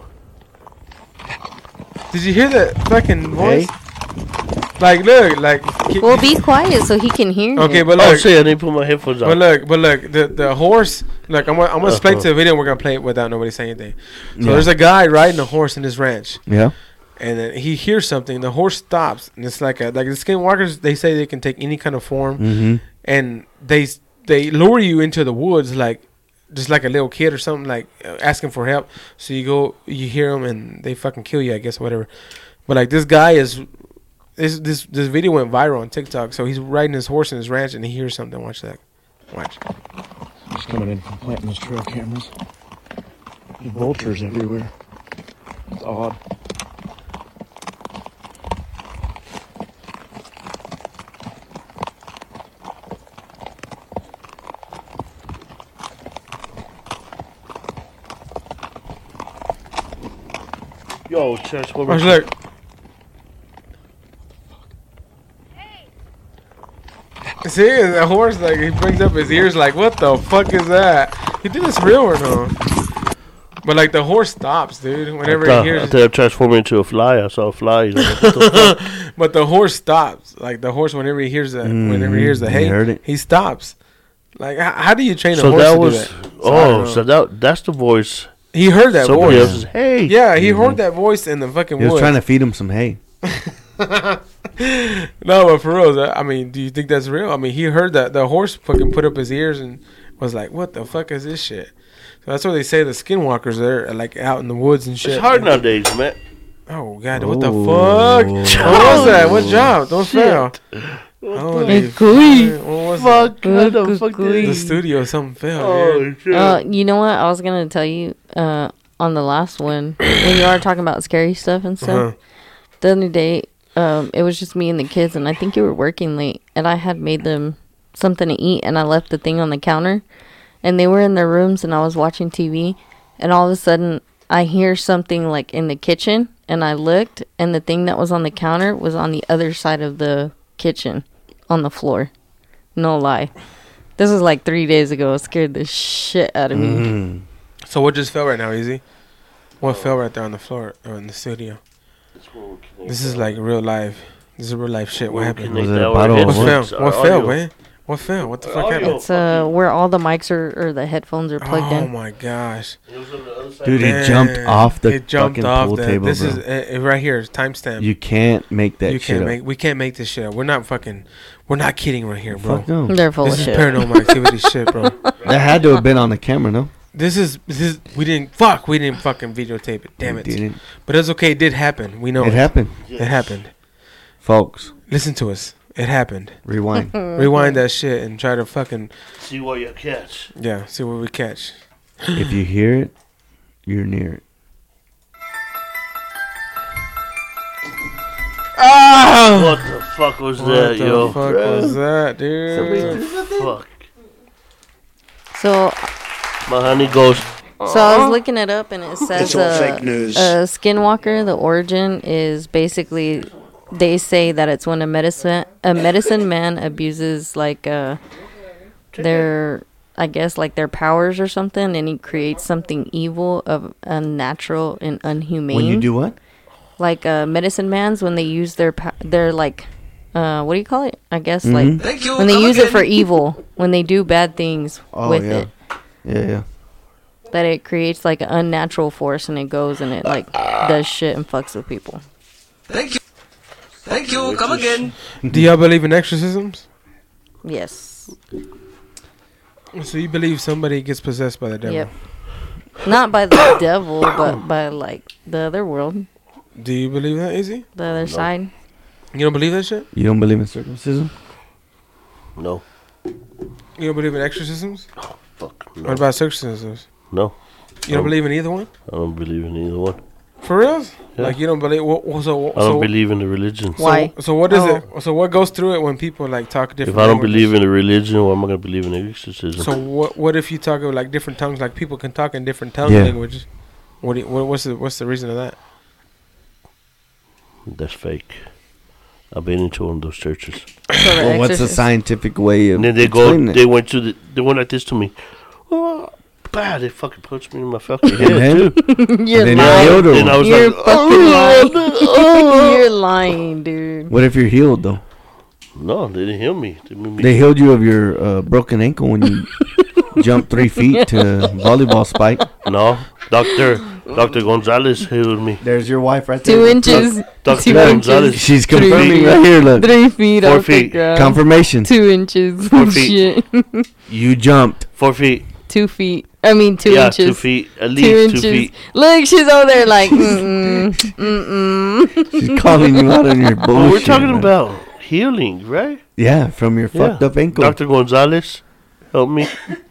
Did you hear that fucking voice? Like, look, like. Well, be quiet so he can hear Okay, you. but Oh look. shit, I didn't put my headphones on. But look, the horse. Look, I'm gonna explain to the video. And we're gonna play it without nobody saying anything. So there's a guy riding a horse in his ranch, Yeah. and then he hears something. The horse stops, and it's like the Skinwalkers. They say they can take any kind of form, Mm-hmm. and they lure you into the woods like just like a little kid or something, like asking for help. So you go, you hear them, and they fucking kill you, I guess, or whatever. But like this guy is. This video went viral on TikTok. So he's riding his horse in his ranch, and he hears something. Watch that. Watch. Just coming in from planting those trail cameras. There's vultures everywhere. It's odd. Yo, Transformers. Watch, look. See, the horse, like, he brings up his ears, like, what the fuck is that? You think it's real or no? But, like, the horse stops, dude, whenever I he hears thought I transformed into a fly. I saw a fly. You know, what the fuck? But the horse stops. Like, the horse, whenever he hears the, He hey, heard it. he stops. Like, how do you train a So horse that to was. do that? I don't know. So that's the voice. He heard that Somebody voice. else is, hey. Yeah, he heard that voice in the fucking He was woods. trying to feed him some hay. No, but for real, I mean, do you think that's real? I mean, he heard that the horse fucking put up his ears and was like, "What the fuck is this shit?" So that's what they say. The Skinwalkers are like out in the woods and shit. It's hard nowadays, man. Oh god, what the fuck? What was that? What job? Don't fail. Holy fuck! What was Fuck. that? What the fuck did The studio, something failed. Oh, shit. You know what? I was gonna tell you on the last one when you are talking about scary stuff and stuff. Uh-huh. The other day, it was just me and the kids, and I think you were working late, and I had made them something to eat, and I left the thing on the counter, and they were in their rooms, and I was watching TV, and all of a sudden, I hear something like in the kitchen, and I looked, and the thing that was on the counter was on the other side of the kitchen, on the floor. No lie. This was like 3 days ago. It scared the shit out of me. So what just fell right now, Easy? What fell right there on the floor or in the studio? This is like real life. This is real life shit. What happened? Was it a bottle of What fell? What fell, man? What fell? What the fuck happened? It's where all the mics or the headphones are plugged in. Oh my gosh. Dude, he jumped off the fucking pool table, This bro. is right here. Timestamp. You can't make that shit up. We can't make this shit up. We're not kidding right here, bro. Fuck no. They're full of shit. This is paranormal activity shit, bro. That had to have been on the camera, no? This is we didn't fucking videotape it. Damn it. Didn't. But it's okay. It did happen. We know It happened. It happened. Folks, Listen to us. It happened. rewind. Rewind that shit and try to fucking See what you catch. see what we catch. If you hear it, you're near it. What the fuck was What that, the yo? fuck was that, dude? Fuck. So My honey goes. I was looking it up, and it says It's all fake news. Skinwalker, the origin is basically, they say that it's when a medicine man abuses like their, I guess, like their powers or something, and he creates something evil, of unnatural and unhumane. When you do what? Like medicine mans, when they use their like what do you call it? I guess like when they use it for evil, when they do bad things with it, Yeah. that it creates like an unnatural force, and it goes and it like does shit and fucks with people. Thank you. Come again. Do y'all believe in exorcisms? Yes. So you believe somebody gets possessed by the devil? Yep. Not by the devil, but by like the other world, Do you believe that, Izzy? the other side. You don't believe that shit? You don't believe in circumcision? No. You don't believe in exorcisms? Fuck. No. What about circumcisions? No. You don't believe in either one? I don't believe in either one. For real? Yeah. Like you don't believe? I don't believe in the religion. Why? So what is it? So what goes through it when people like talk different? If I don't languages? believe in the religion, why am I gonna believe in exorcism? So what if you talk of like different tongues? Like people can talk in different tongue Yeah. languages. What's the reason of that? That's fake. I've been into one of those churches. Well, what's the scientific way of And then they explaining it? they went like this to me. Oh, bah, they fucking punched me in my fucking And head then? too. You're And then lying. healed, or Then I what? was You're like, fucking lying. You're lying, dude. What if you're healed though? no, they didn't heal me. They made me. They healed you of your broken ankle when you jumped 3 feet to volleyball spike. No, Dr. Gonzalez healed me. There's your wife right there. 2 inches. Dr. 2 Gonzalez. inches. She's confirming right here. Look, 3 feet 4 off the feet. ground. confirmation. 2 inches. 4 feet. Shit. You jumped. 4 feet. 2 feet. I mean 2 Yeah, inches. 2 feet. At 2 least 2 inches. feet. Look, she's over there like, mm-mm. She's calling you out on your bullshit. Well, we're talking man. about healing, right? Yeah, from your fucked up ankle. Dr. Gonzalez helped me.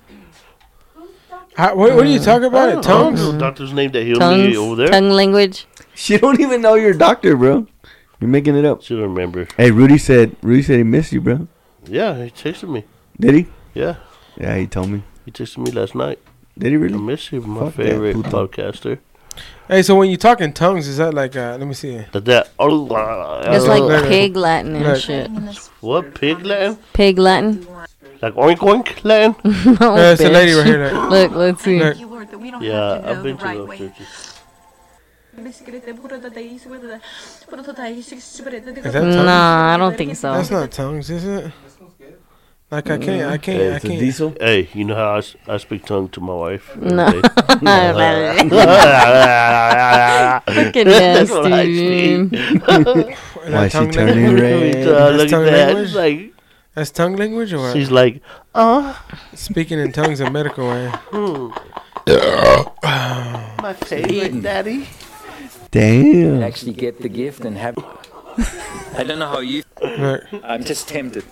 What are you talking about? It tongues? The doctor's name that healed me over there. Tongue language. She don't even know you're a doctor, bro. You're making it up. She don't remember. Hey, Rudy said he missed you, bro. Yeah, he texted me. Did he? Yeah, Yeah, he told me. he texted me last night. Did he I really? miss you, my Fuck that, favorite puto. podcaster. Hey, so when you talk in tongues, is that like let me see? That It's like Look. pig Latin and Look. shit. what, pig Latin? Pig Latin. Like oink oink Latin? No, It's a lady bitch. right here. Like, Look, let's see. Look. Yeah, I've been to those churches. Is that tongues? Nah, I don't think so. That's not tongues, is it? Like I can't. It's a diesel. Hey, you know how I speak tongue to my wife? every No. day? Fucking That's what I nasty, dude. Why she tongue turning language? red? Look That's at tongue that. language? It's like, That's tongue language or what? she's like, Speaking in tongues a medical way. my favorite daddy. Damn. Actually get the gift and have. I don't know how you. Look, I'm just tempted.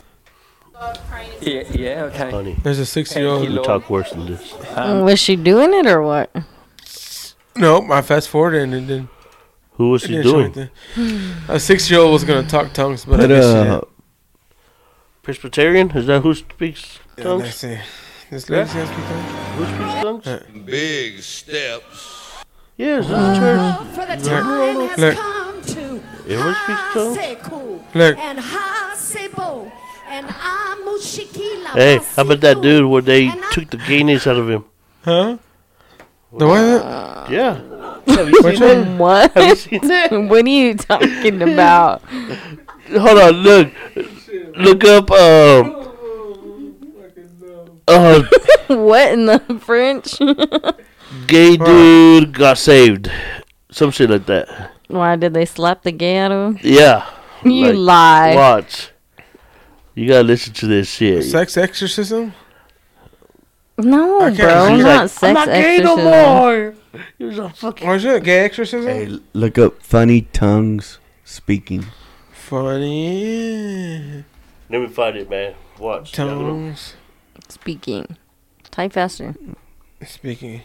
Yeah, okay. Honey, there's a 6-year-old. you talk worse than this. Was she doing it or what? No, I fast forwarded and it didn't. Who was it she didn't show doing? anything. A 6-year-old was gonna talk tongues, but I But guess she didn't. Presbyterian? Is that who speaks Yeah, tongues? let's see. This lady's gonna speak tongues. Who speaks tongues? Big steps Yes, it's a church. For the time has Look. come to Everyone speaks tongues. Haseku Look. and Hasebo and Amushikila. Hey, how about that dude where they took the gayness out of him? Huh? The what? Yeah. Have you Which seen that? one? What? Have you seen that? What are you talking about? Hold on, look up. What in the French? Gay dude got saved. Some shit like that. Why did they slap the gay out of him? Yeah. You lie. Watch. You gotta listen to this shit. Sex exorcism? No, I can't- bro, He's not like, sex I'm not gay no exorcism. more. He was a fucking. Or is it gay exorcism? Hey, look up funny tongues speaking. Funny Let me find it, man. Watch. tongues Speaking. Type faster. speaking.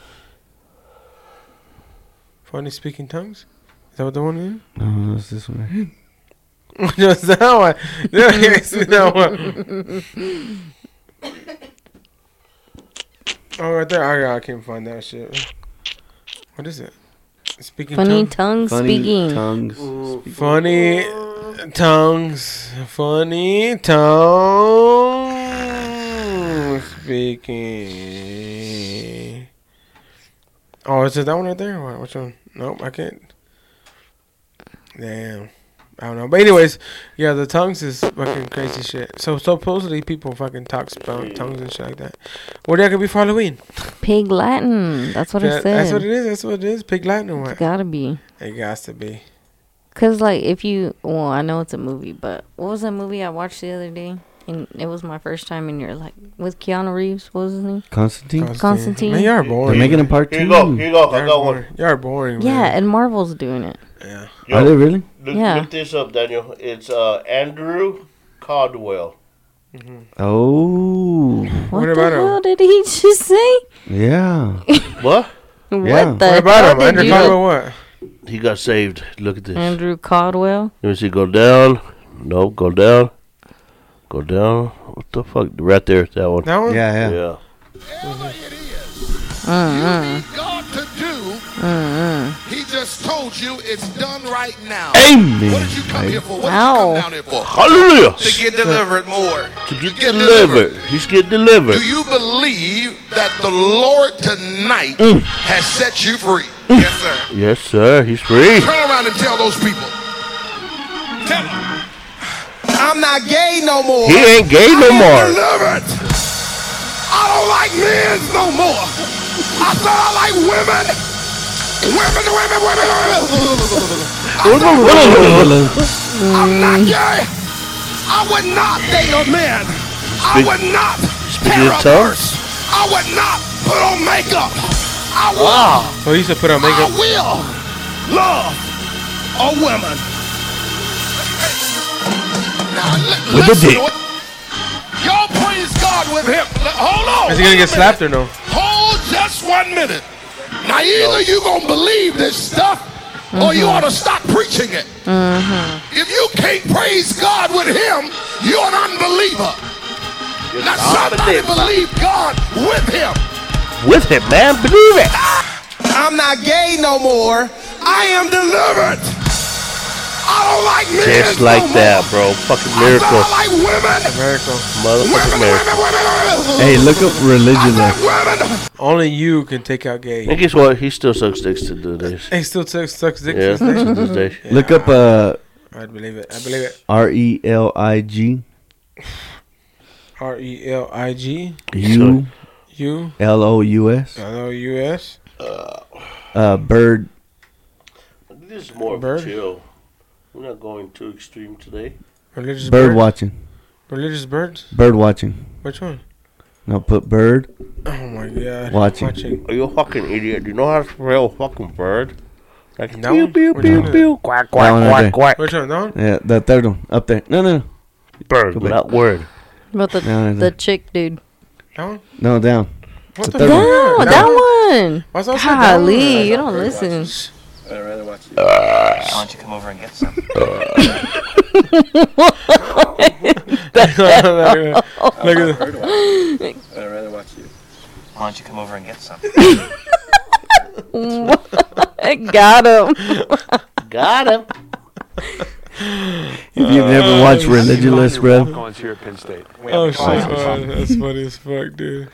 Funny speaking tongues? Is that what the one is? No, it's this one. Just that one. Yeah, yes, that one. Oh, right there. I can't find that shit. What is it? Speaking Funny tongue? tongue speaking. Tongues. Funny tongues. Funny tongue speaking. Oh, is it that one right there? What? Which one? Nope, I can't. Damn. I don't know. But anyways, yeah, the tongues is fucking crazy shit. So supposedly people fucking talk about tongues and shit like that. What that could be for Halloween? Pig Latin. That's what it said. That's what it is. That's what it is. Pig Latin or what? It's gotta be. It has to be. Cause like if you, well, I know it's a movie, but what was that movie I watched the other day? And it was my first time, and you're like with Keanu Reeves. What was his name? Constantine. Constantine. Man, y'all are boring. They're making a part 2. Here you go. Here you go. I Y'all got are one. boring. Y'all are boring. Yeah, Man. and Marvel's doing it. Yeah. Are they really? Yeah. Look this up, Daniel. It's Andrew Caldwell. Oh. What What the about him? hell did he just say? Yeah. What? Yeah. What the What about hell him? did Andrew you? Caldwell what? He got saved. Look at this. Andrew Caldwell. Let me see. Go down. Nope. Go down. Go down. What the fuck? Right there. That one. That one? Yeah. Yeah. God to do, he just told you it's done right now. Amen. What did you come here for? What did you Ow. come down here for? Hallelujah. To get delivered more. To get delivered. He's getting delivered. Do you believe that the Lord tonight has set you free? Yes, sir. Yes, sir. He's free. Turn around and tell those people. Tell them. I'm not gay no more. He ain't gay no more. Delivered. I don't like men no more. I said I like women. Women. I'm not gay. I would not date a man. I would not tear a purse. I would not put on makeup. I will. So he used to put on I makeup. will love a woman. Now, With the listen dick. to it. Y'all praise God with him. Hold on. Is he gonna get slapped or no? Hold just 1 minute. Now either you gonna believe this stuff or you ought to stop preaching it. If you can't praise God with him, you're an unbeliever. Now somebody believe God with him. With him, man. Believe it. I'm not gay no more. I am delivered. I don't like men. Just like no that, more. bro. Fucking I miracle. like women. Miracle. Motherfucking miracle. Hey, look up religion there. Women. Only you can take out gay. And guess what? He still sucks dicks to do this. He still sucks dick Yeah, to this day. to this day. Look up I believe it. I believe it. RELIG RELIG ULOUS LOUS. bird. This is more Bird? chill. We're not going too extreme today. Religious Bird bird. watching. Religious birds. Bird watching. Which one? No, put bird Oh my god. watching. Are you a fucking idiot? Do you know how to spell a fucking bird? Like That pew one? pew Which pew one? pew quack That one quack right quack there. quack. Which one? That one? Yeah, the third one up there. No. Bird, Go back. not word. But the No, no. the chick dude. That one? No, down. What The the third fuck? one. That one. What's that say that one? Golly, you don't listen. I'd rather watch you. Why don't you come over and get some? Look at I'd rather watch you. Why don't you come over and get some? Got him. Got him. If you've never watched Religulous, bro. Walk-ons here at Penn State. We Oh have shit, classes. that's funny as fuck, dude.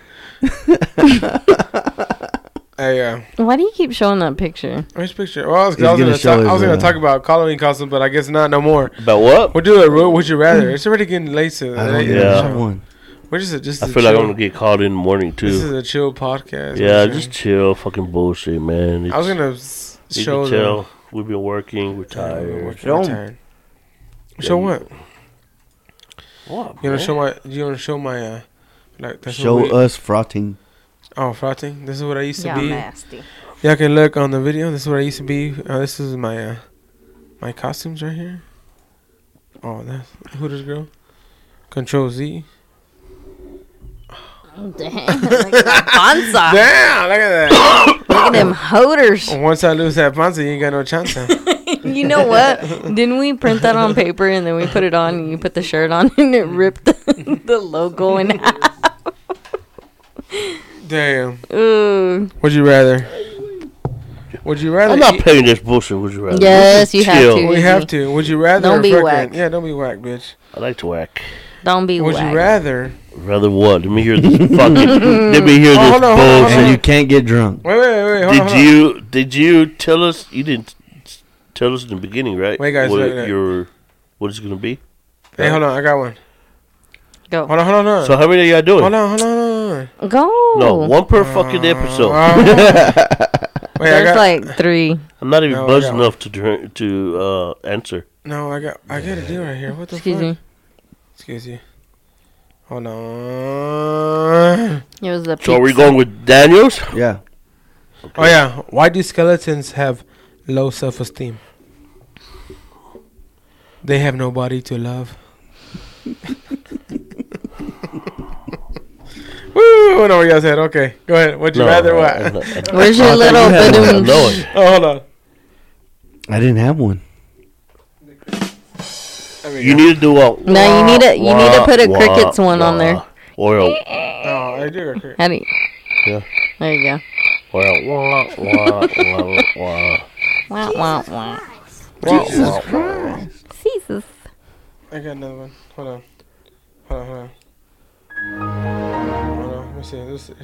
Hey, Why do you keep showing that picture? which picture? Well, I was He's gonna, gonna show I was his, gonna talk about Halloween costumes, but I guess not no more. About what? We'll do it. Would you rather? It's already getting late. So I don't Yeah. have one. We're just I a feel like I'm chill- gonna get called in the morning too. This is a chill podcast. Yeah, man. just chill, fucking bullshit, man. I was It's- gonna you show can them. tell we've been working, we're tired. Show 'em. Tired. Show what? What? You wanna man? show my? You wanna show my? Like that's Show what we, us frotting. Oh, frotting. This is what I used to Y'all be. nasty. Y'all can look on the video. This is what I used to be. This is my my costumes right here. Oh, that's Hooters girl. Control Z. Damn, look at that panza. Damn, look at that. Look at them hoders. Once I lose that panza, you ain't got no chance. You know what? Didn't we print that on paper and then we put it on and you put the shirt on and it ripped the logo in half? Damn. Ooh. Would you rather? Would you rather? I'm not eat- paying this bullshit. Would you rather? Yes, This is you have chill. to. We have to. Would you rather? Don't or be fucking- whack. Yeah, don't be whack, bitch. I like to whack. Don't be Would whack. you rather? Rather what? Let me hear this fucking. Let me hear Oh, this hold on, hold on, hold bullshit. And you can't get drunk. Wait. Hold on. Did you tell us? You didn't tell us in the beginning, right? Wait, guys, What wait. what is it gonna be? Hey, hold on. I got one. Go. Hold on. So how many are y'all doing? Hold on. Go. No, one per fucking episode. Wait, There's like 3. I'm not even No, I buzzed got enough to answer. No, I got a deal right here. What the Excuse fuck? me. Excuse you. Hold on. It was the So are we pizza. going with Daniels? Yeah. Oh yeah. Why do skeletons have low self-esteem? They have nobody to love. Woo! I know what y'all said. Okay, go ahead. Would you No, rather I- what? Where's your little I badoon? know it. Oh, hold on. I didn't have one. You need to do a. No, you need to put a crickets one on there. Or a. Oh, I do agree. How do you? Yeah. There you go. Or a. Wah, wah, wah. Jesus Christ. Jesus. I got another one. Hold on. Hold on. Let me see.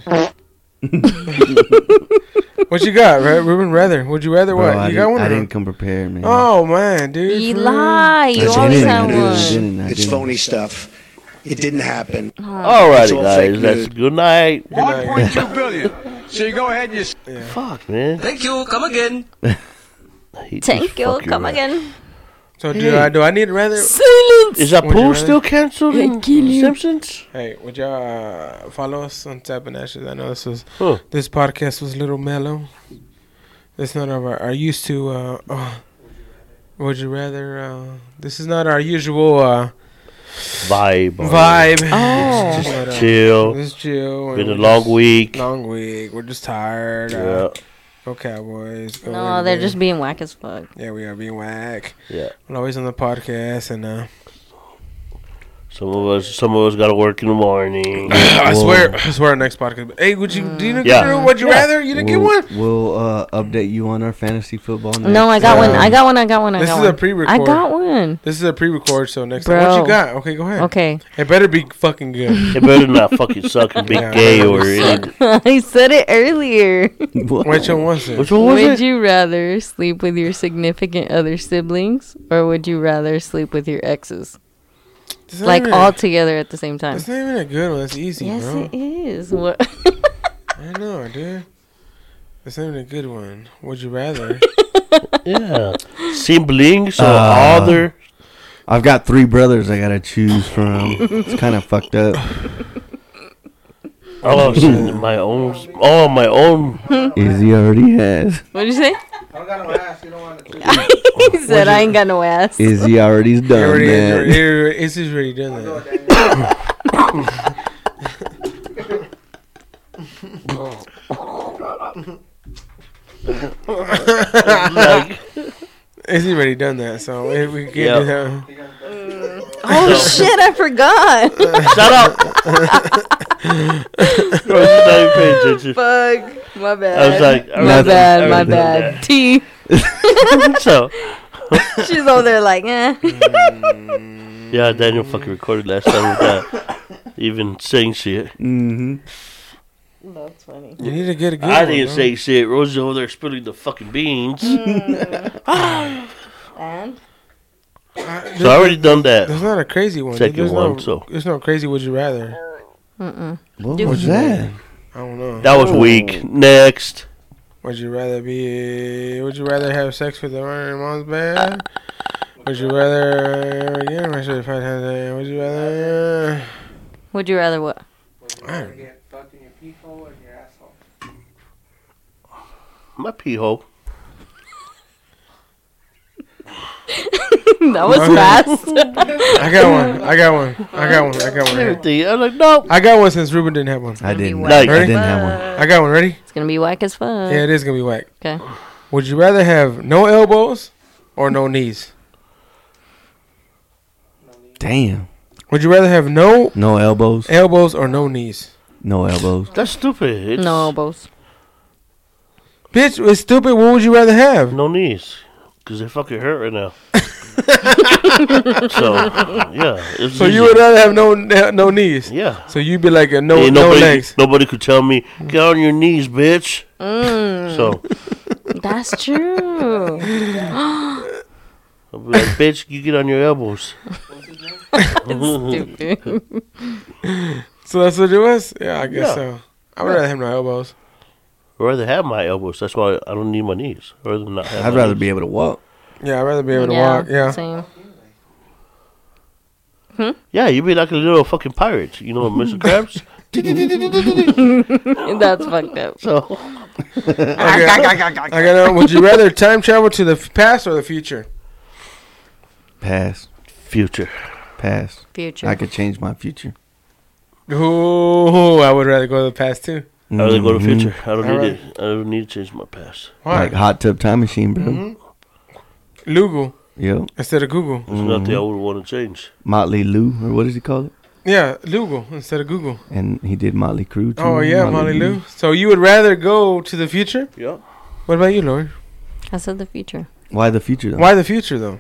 What you got, right? Ruben Rather. Would you rather Bro, what? You got one? I or no? didn't come prepared, man. Oh man, dude. You for real? lie. You I always didn't, have I one. didn't. It's phony stuff. It didn't happen. It's Alrighty, all guys. fake That's news. good night. 1.2 billion. So you go ahead and you. Fuck, man. Thank you. Come again. Thank you. Come again. So do I need rather? Silence. Is that Would you pool rather- still canceled in Simpsons? Hey, would y'all follow us on Tap and Ashes? I know Huh. this podcast was a little mellow. It's not our used to. Would you rather? This is not our usual Vibe. vibe. Oh. Just But, chill. Just chill. Been a and long week. Long week. We're just tired. Yeah. Go Cowboys. Go No, they're everybody. just being whack as fuck. Yeah, we are being whack. Yeah. We're always on the podcast, and Some of us got to work in the morning. I swear our next podcast. Hey, would you? Do you Yeah. get? Would you rather? You didn't get one? We'll update you on our fantasy football. No, I got one. I got one. This is a pre-record. I got one. This is a pre-record, so next time. What Bro. you got? Okay, go ahead. Okay. It better be fucking good. It better not fucking suck and be Yeah. gay or anything. I said it earlier. Which one was it? Which one was Would it? you rather sleep with your significant other siblings or would you rather sleep with your exes? That's not Like even- all together at the same time. That's not even a good one. That's easy, Yes, bro. it is. What? I know, dude. That's not even a good one. Would you rather? Yeah. Siblings or other. I've got 3 brothers I gotta choose from. It's kind of fucked up. Oh, my own. Oh, my own. Izzy already has. What'd you say? I don't got no ass. You don't want to. He said, I ain't got no ass. Izzy already's done, man. It's just already done that. It's already done that, so we can't do that. Oh shit, I forgot. Shut up. not paying attention. Fuck. My bad. I was like, my bad. T. So. She's over there like, eh. Yeah, Daniel fucking recorded last time without even saying shit. Mm-hmm. That's funny. You need to get a good I one, didn't bro. say shit. Rosie's over there spilling the fucking beans. And? So I already done that. There's not a crazy one. Second There's one, no, so. There's no crazy would you rather. Mm-mm. What Do was you- that? I don't know. That was weak. Next. Would you rather have sex with your mom's bed? Would you rather would you rather Would you rather what? get fucked in your pee hole or your asshole? My pee hole. That was fast. I got one. Everything. I was like, nope. I got one since Ruben didn't have one. I didn't. Like- I didn't have one. I got one. Ready? It's gonna be whack as fuck. Yeah, it is gonna be whack. Okay. Would you rather have no elbows or no knees? Damn. Would you rather have no No elbows. elbows or no knees? No elbows. That's stupid. It's No elbows. Bitch, it's stupid. What would you rather have? No knees. Because they fucking hurt right now. So, yeah. It's So easy. you would rather have no knees? Yeah. So you'd be like a no Ain't no legs. Nobody could tell me, get on your knees, bitch. So, That's true. I'll be like, bitch, you get on your elbows. Stupid. So that's what it was? Yeah, I guess Yeah. so. I would rather have no elbows. I'd rather have my elbows. That's why I don't need my knees. I'd rather not have I'd my rather knees. be able to walk. Yeah, I'd rather be able to walk. Yeah. Same. Yeah, you'd be like a little fucking pirate. You know, Mr. Krabs? That's fucked up. So, I got would you rather time travel to the past or the future? Past. future. Past. Future. I could change my future. Ooh, I would rather go to the past too. I'd rather go to the Mhm. future. I don't All need right. it. I don't need to change my past. Why? Like hot tub time machine, bro. Mhm. Lugu Yo. instead of Google. There's nothing I would want to change. Motley Lou, or what does he call it? Yeah, Lugu instead of Google. And he did Motley Crue too. Oh yeah, Molly Lou. So you would rather go to the future? Yeah. What about you, Lori? I said the future. Why the future though? Why the future though?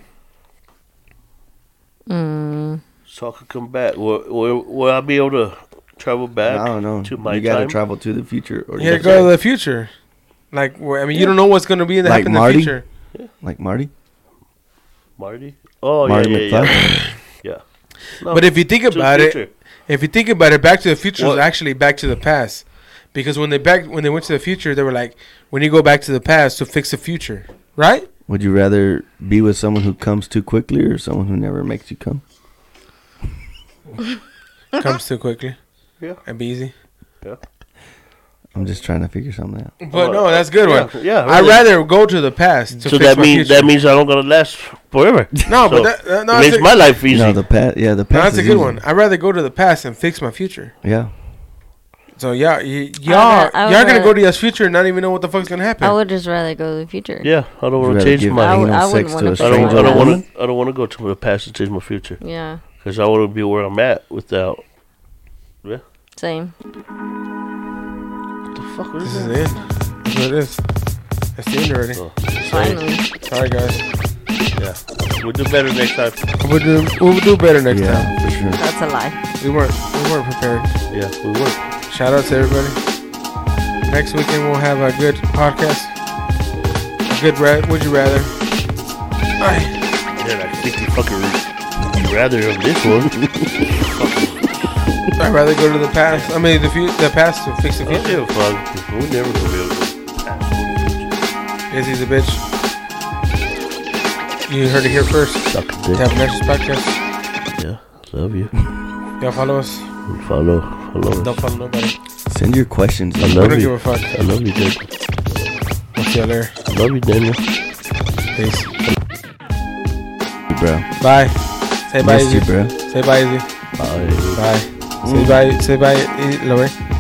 So I could come back. Will I be able to travel back I don't know. to my You gotta time? travel to the future, or Yeah, go to the future. Like, I mean, you don't know what's gonna be in the, Like happen in the Marty? future. like Marty. Marty? Oh, Marty yeah. McFly? Yeah. No, But if you think to the about it, future. Back to the Future What? is actually Back to the Past, because when they went to the future, they were like, when you go back to the past to fix the future, right? Would you rather be with someone who comes too quickly or someone who never makes you come? Comes too quickly. Yeah. And be easy. Yeah. I'm just trying to figure something out. But no, that's a good one. Yeah, I'd rather go to the past to So fix that my means future. I don't gonna last forever. No, So but that, no, it that's makes a- my life easy. No, the past. Yeah, the No, past. that's a is good easy. one. I'd rather go to the past and fix my future. Yeah. So yeah, I would y'all gonna rather- go to your future and not even know what the fuck's gonna happen. I would just rather go to the future. Yeah, I don't Would want you to rather change give my. I would- anal I sex wouldn't to wanna a be I stranger don't woman? want to. I don't want to go to the past and change my future. Yeah. Because I want to be where I'm at without. Yeah. Same. What the fuck This is is that? it. That's what it is. That's the end already. Oh, Finally. Sorry, guys. yeah, we'll do better next time. We'll do better next time. Yeah, for sure. That's a lie. We weren't prepared. Yeah, we will. Shout out to everybody. Next weekend we'll have a good podcast. A good would you rather? Alright. Yeah, like 50 fucking. You'd rather of this one. I'd rather go to the past. I mean the past to fix the I don't future. give a fuck. We're never gonna be able to pass. Izzy's a bitch. You heard it here first. Suck a dick. Have next podcast. Yeah, love you. Y'all follow us. Follow us. Don't follow nobody. Send your questions. I We love don't you. give a fuck. I love you, Daniel. We'll see y'all later. I love you, Daniel. Peace. bro. Bye. Say bye, Missed you, Izzy. bro. Say bye, Izzy. Bye. Bye. Say bye. Say bye, Lori.